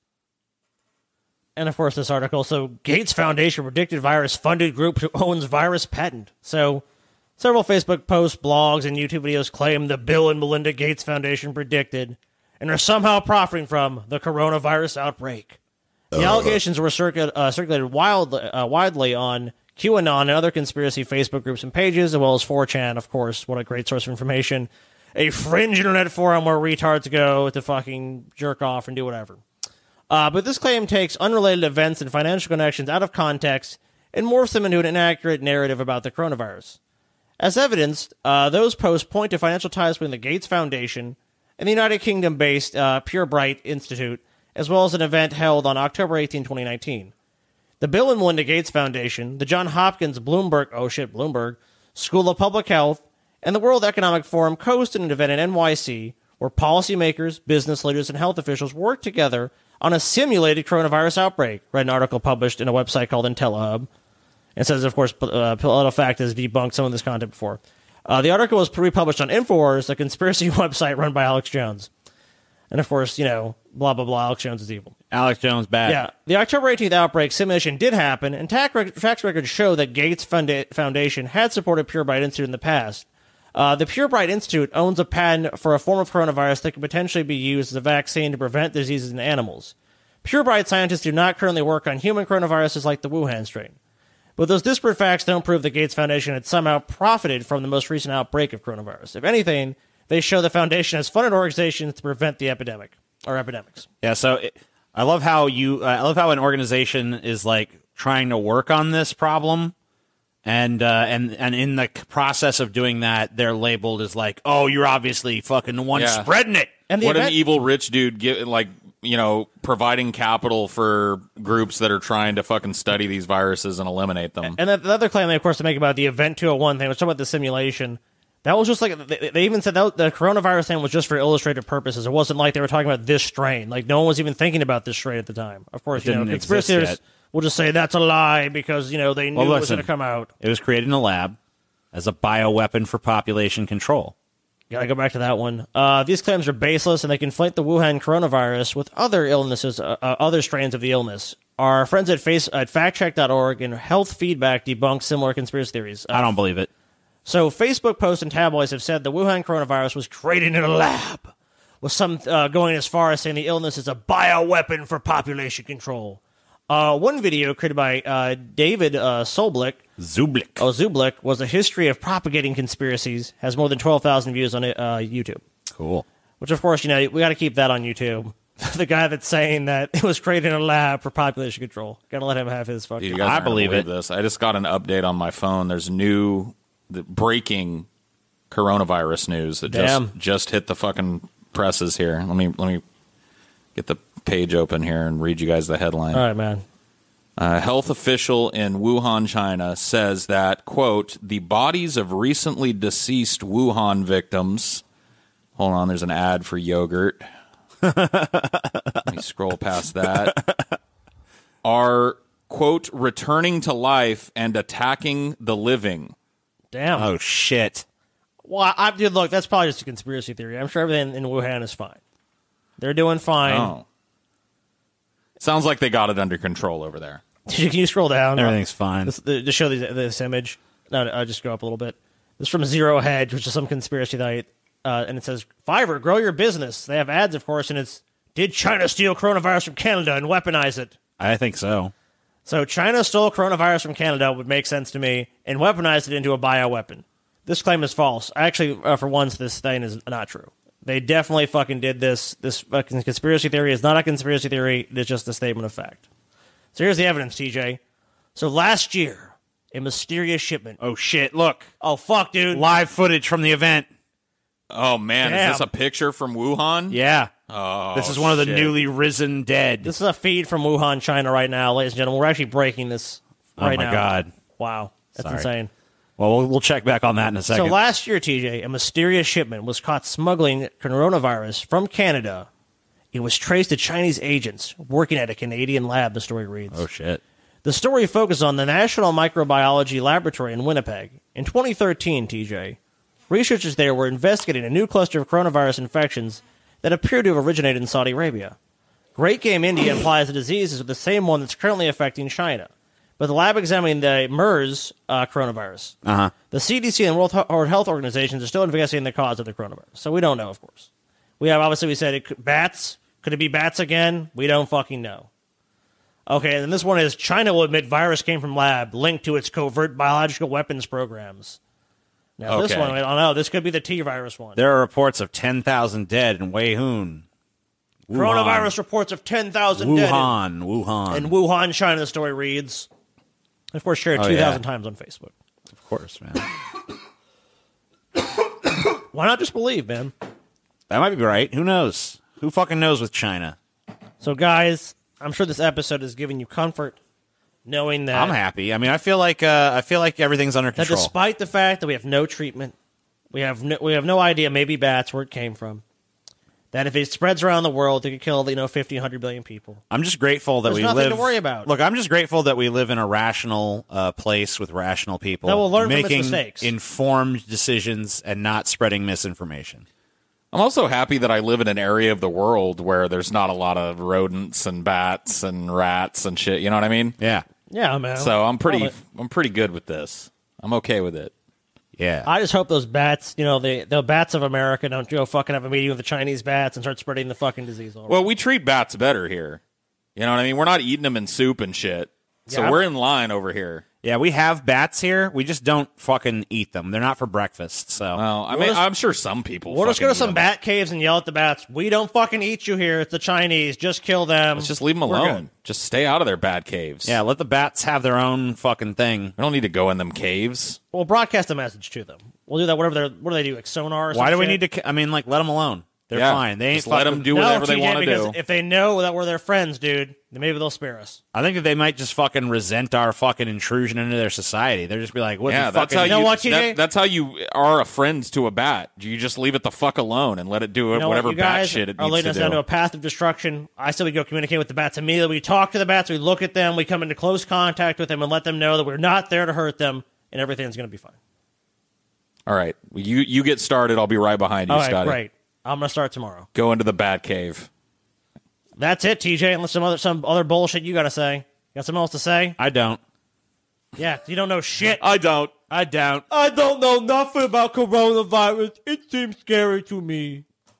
And, of course, this article. So, Gates Foundation predicted virus-funded group who owns virus patent. So... several Facebook posts, blogs, and YouTube videos claim the Bill and Melinda Gates Foundation predicted and are somehow profiting from the coronavirus outbreak. The allegations were circulated widely on QAnon and other conspiracy Facebook groups and pages, as well as 4chan, of course. What a great source of information. A fringe internet forum where retards go to fucking jerk off and do whatever. But this claim takes unrelated events and financial connections out of context and morphs them into an inaccurate narrative about the coronavirus. As evidenced, those posts point to financial ties between the Gates Foundation and the United Kingdom-based Pure Bright Institute, as well as an event held on October 18, 2019. The Bill and Melinda Gates Foundation, the Johns Hopkins Bloomberg School of Public Health, and the World Economic Forum hosted an event in NYC where policymakers, business leaders, and health officials worked together on a simulated coronavirus outbreak, read an article published in a website called IntelliHub. It says, of course, PolitiFact has debunked some of this content before. The article was republished on InfoWars, a conspiracy website run by Alex Jones. And, of course, blah, blah, blah, Alex Jones is evil. Alex Jones bad. Yeah. The October 18th outbreak simulation did happen, and tax records show that Gates Foundation had supported Pure Bright Institute in the past. The Pure Bright Institute owns a patent for a form of coronavirus that could potentially be used as a vaccine to prevent diseases in animals. Pure Bright scientists do not currently work on human coronaviruses like the Wuhan strain. But those disparate facts don't prove the Gates Foundation had somehow profited from the most recent outbreak of coronavirus. If anything, they show the foundation has funded organizations to prevent the epidemic or epidemics. Yeah, so I love how an organization is like trying to work on this problem, and in the process of doing that, they're labeled as like, oh, you're obviously fucking the one spreading it. And what an evil rich dude providing capital for groups that are trying to fucking study these viruses and eliminate them. And the other claim, they, of course, to make about the Event 201 thing, was talking about the simulation. That was just like, they even said that the coronavirus thing was just for illustrative purposes. It wasn't like they were talking about this strain. Like, no one was even thinking about this strain at the time. Of course, conspiracy theorists will just say that's a lie because, they knew it was going to come out. It was created in a lab as a bioweapon for population control. Gotta go back to that one. These claims are baseless, and they conflate the Wuhan coronavirus with other illnesses, other strains of the illness. Our friends at factcheck.org and Health Feedback debunk similar conspiracy theories. I don't believe it. So Facebook posts and tabloids have said the Wuhan coronavirus was created in a lab, with some going as far as saying the illness is a bioweapon for population control. One video created by David Zublik was a history of propagating conspiracies, has more than 12,000 views on YouTube. Cool. Which, of course, we got to keep that on YouTube. the guy that's saying that it was created in a lab for population control. Gotta let him have his fucking... Dude, you guys aren't gonna believe this. I just got an update on my phone. There's breaking coronavirus news that just hit the fucking presses here. Let me get the page open here and read you guys the headline. All right, man. Health official in Wuhan, China says that, quote, the bodies of recently deceased Wuhan victims... Hold on, there's an ad for yogurt. Let me scroll past that. Are, quote, returning to life and attacking the living. Damn. Oh, shit. Well, dude, look, that's probably just a conspiracy theory. I'm sure everything in Wuhan is fine. They're doing fine. Oh. Sounds like they got it under control over there. Can you scroll down? Everything's fine. To show this image. No, I'll just go up a little bit. This is from Zero Hedge, which is some conspiracy that and it says, Fiverr, grow your business. They have ads, of course, and it's, did China steal coronavirus from Canada and weaponize it? I think so. So China stole coronavirus from Canada would make sense to me and weaponized it into a bioweapon. This claim is false. Actually, for once, this thing is not true. They definitely fucking did this. This fucking conspiracy theory is not a conspiracy theory. It's just a statement of fact. So here's the evidence, TJ. So last year, a mysterious shipment. Oh, shit. Look. Oh, fuck, dude. Live footage from the event. Oh, man. Damn. Is this a picture from Wuhan? Yeah. Oh, this is one of the shit. newly risen dead. This is a feed from Wuhan, China right now, ladies and gentlemen. We're actually breaking this right now. Oh, my God. Wow. That's Sorry. insane. Well, we'll check back on that in a second. So last year, TJ, a mysterious shipment was caught smuggling coronavirus from Canada. It was traced to Chinese agents working at a Canadian lab, the story reads. Oh, shit. The story focused on the National Microbiology Laboratory in Winnipeg. In 2013, TJ, researchers there were investigating a new cluster of coronavirus infections that appear to have originated in Saudi Arabia. Great Game India implies the disease is the same one that's currently affecting China. But the lab examining the MERS coronavirus. Uh-huh. The CDC and World Health Organizations are still investigating the cause of the coronavirus. So we don't know, of course. We said bats. Could it be bats again? We don't fucking know. Okay, and this one is China will admit virus came from lab linked to its covert biological weapons programs. Now, This one, I don't know. This could be the T-virus one. There are reports of 10,000 dead in Wuhan. Coronavirus reports of 10,000 dead. Wuhan. In Wuhan, China, the story reads. Of course, shared 2,000 times on Facebook. Of course, man. Why not just believe, man? That might be right. Who knows? Who fucking knows with China? So, guys, I'm sure this episode is giving you comfort, knowing that I'm happy. I mean, I feel like everything's under that control. despite the fact that we have no treatment, we have no idea, maybe bats, where it came from. That if it spreads around the world, it could kill 50, 100 billion people. I'm just grateful that There's we nothing live. to worry about. Look, I'm just grateful that we live in a rational place with rational people That will learn from its making mistakes. informed decisions and not spreading misinformation. I'm also happy that I live in an area of the world where there's not a lot of rodents and bats and rats and shit. You know what I mean? Yeah. Yeah, man. So I'm pretty good with this. I'm okay with it. Yeah. I just hope those bats, the bats of America don't go fucking have a meeting with the Chinese bats and start spreading the fucking disease all over. Well, we treat bats better here. You know what I mean? We're not eating them in soup and shit. So Yeah, we're in line over here. Yeah, we have bats here. We just don't fucking eat them. They're not for breakfast. So, Well, I mean, I'm sure some people. We'll just go to fucking some eat them. bat caves and yell at the bats. We don't fucking eat you here. It's the Chinese. Just kill them. Let's just leave them We're alone. good. Just stay out of their bat caves. yeah, let the bats have their own fucking thing. We don't need to go in them caves. We'll broadcast a message to them. We'll do that. What do they do? Like sonar? Or some Why do we shit? need to? I mean, let them alone. They're Yeah, fine. They ain't just let fucking- them do No, whatever they TJ, want to because do. if they know that we're their friends, dude, then maybe they'll spare us. I think that they might just fucking resent our fucking intrusion into their society. They'll just be like, "What Yeah, the that's fucking?" how know what, TJ? that's how you are a friend to a bat. You just leave it the fuck alone and let it do You know whatever what, you bat guys shit it are needs leading to us do. down to a path of destruction. I say we go communicate with the bats immediately. We talk to the bats. We look at them. We come into close contact with them and let them know that we're not there to hurt them, and everything's going to be fine. All right, you get started. I'll be right behind you, All right, Scotty. great. I'm going to start tomorrow. Go into the bat cave. That's it, TJ. Unless some other bullshit you got to say. Got something else to say? I don't. Yeah, you don't know shit. I don't. I don't. I don't know nothing about coronavirus. It seems scary to me.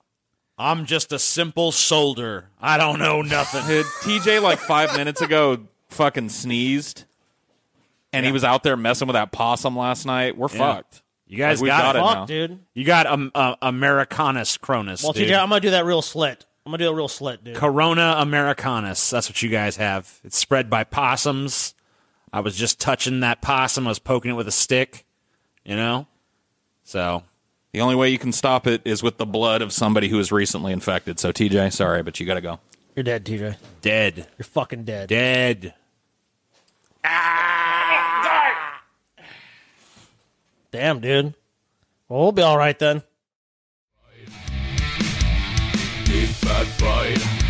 I'm just a simple soldier. I don't know nothing. TJ like 5 minutes ago fucking sneezed, and he was out there messing with that possum last night. We're fucked. You guys Like, we got it now. Fuck, dude. You got Americanus Cronus. Well, dude. TJ, I'm going to do that real slit. I'm going to do a real slit, dude. Corona Americanus. That's what you guys have. It's spread by possums. I was just touching that possum. I was poking it with a stick, you know? So the only way you can stop it is with the blood of somebody who is recently infected. So, TJ, sorry, but you got to go. You're dead, TJ. Dead. You're fucking dead. Dead. Damn, dude. Well, we'll be all right then. Big Bad Fight.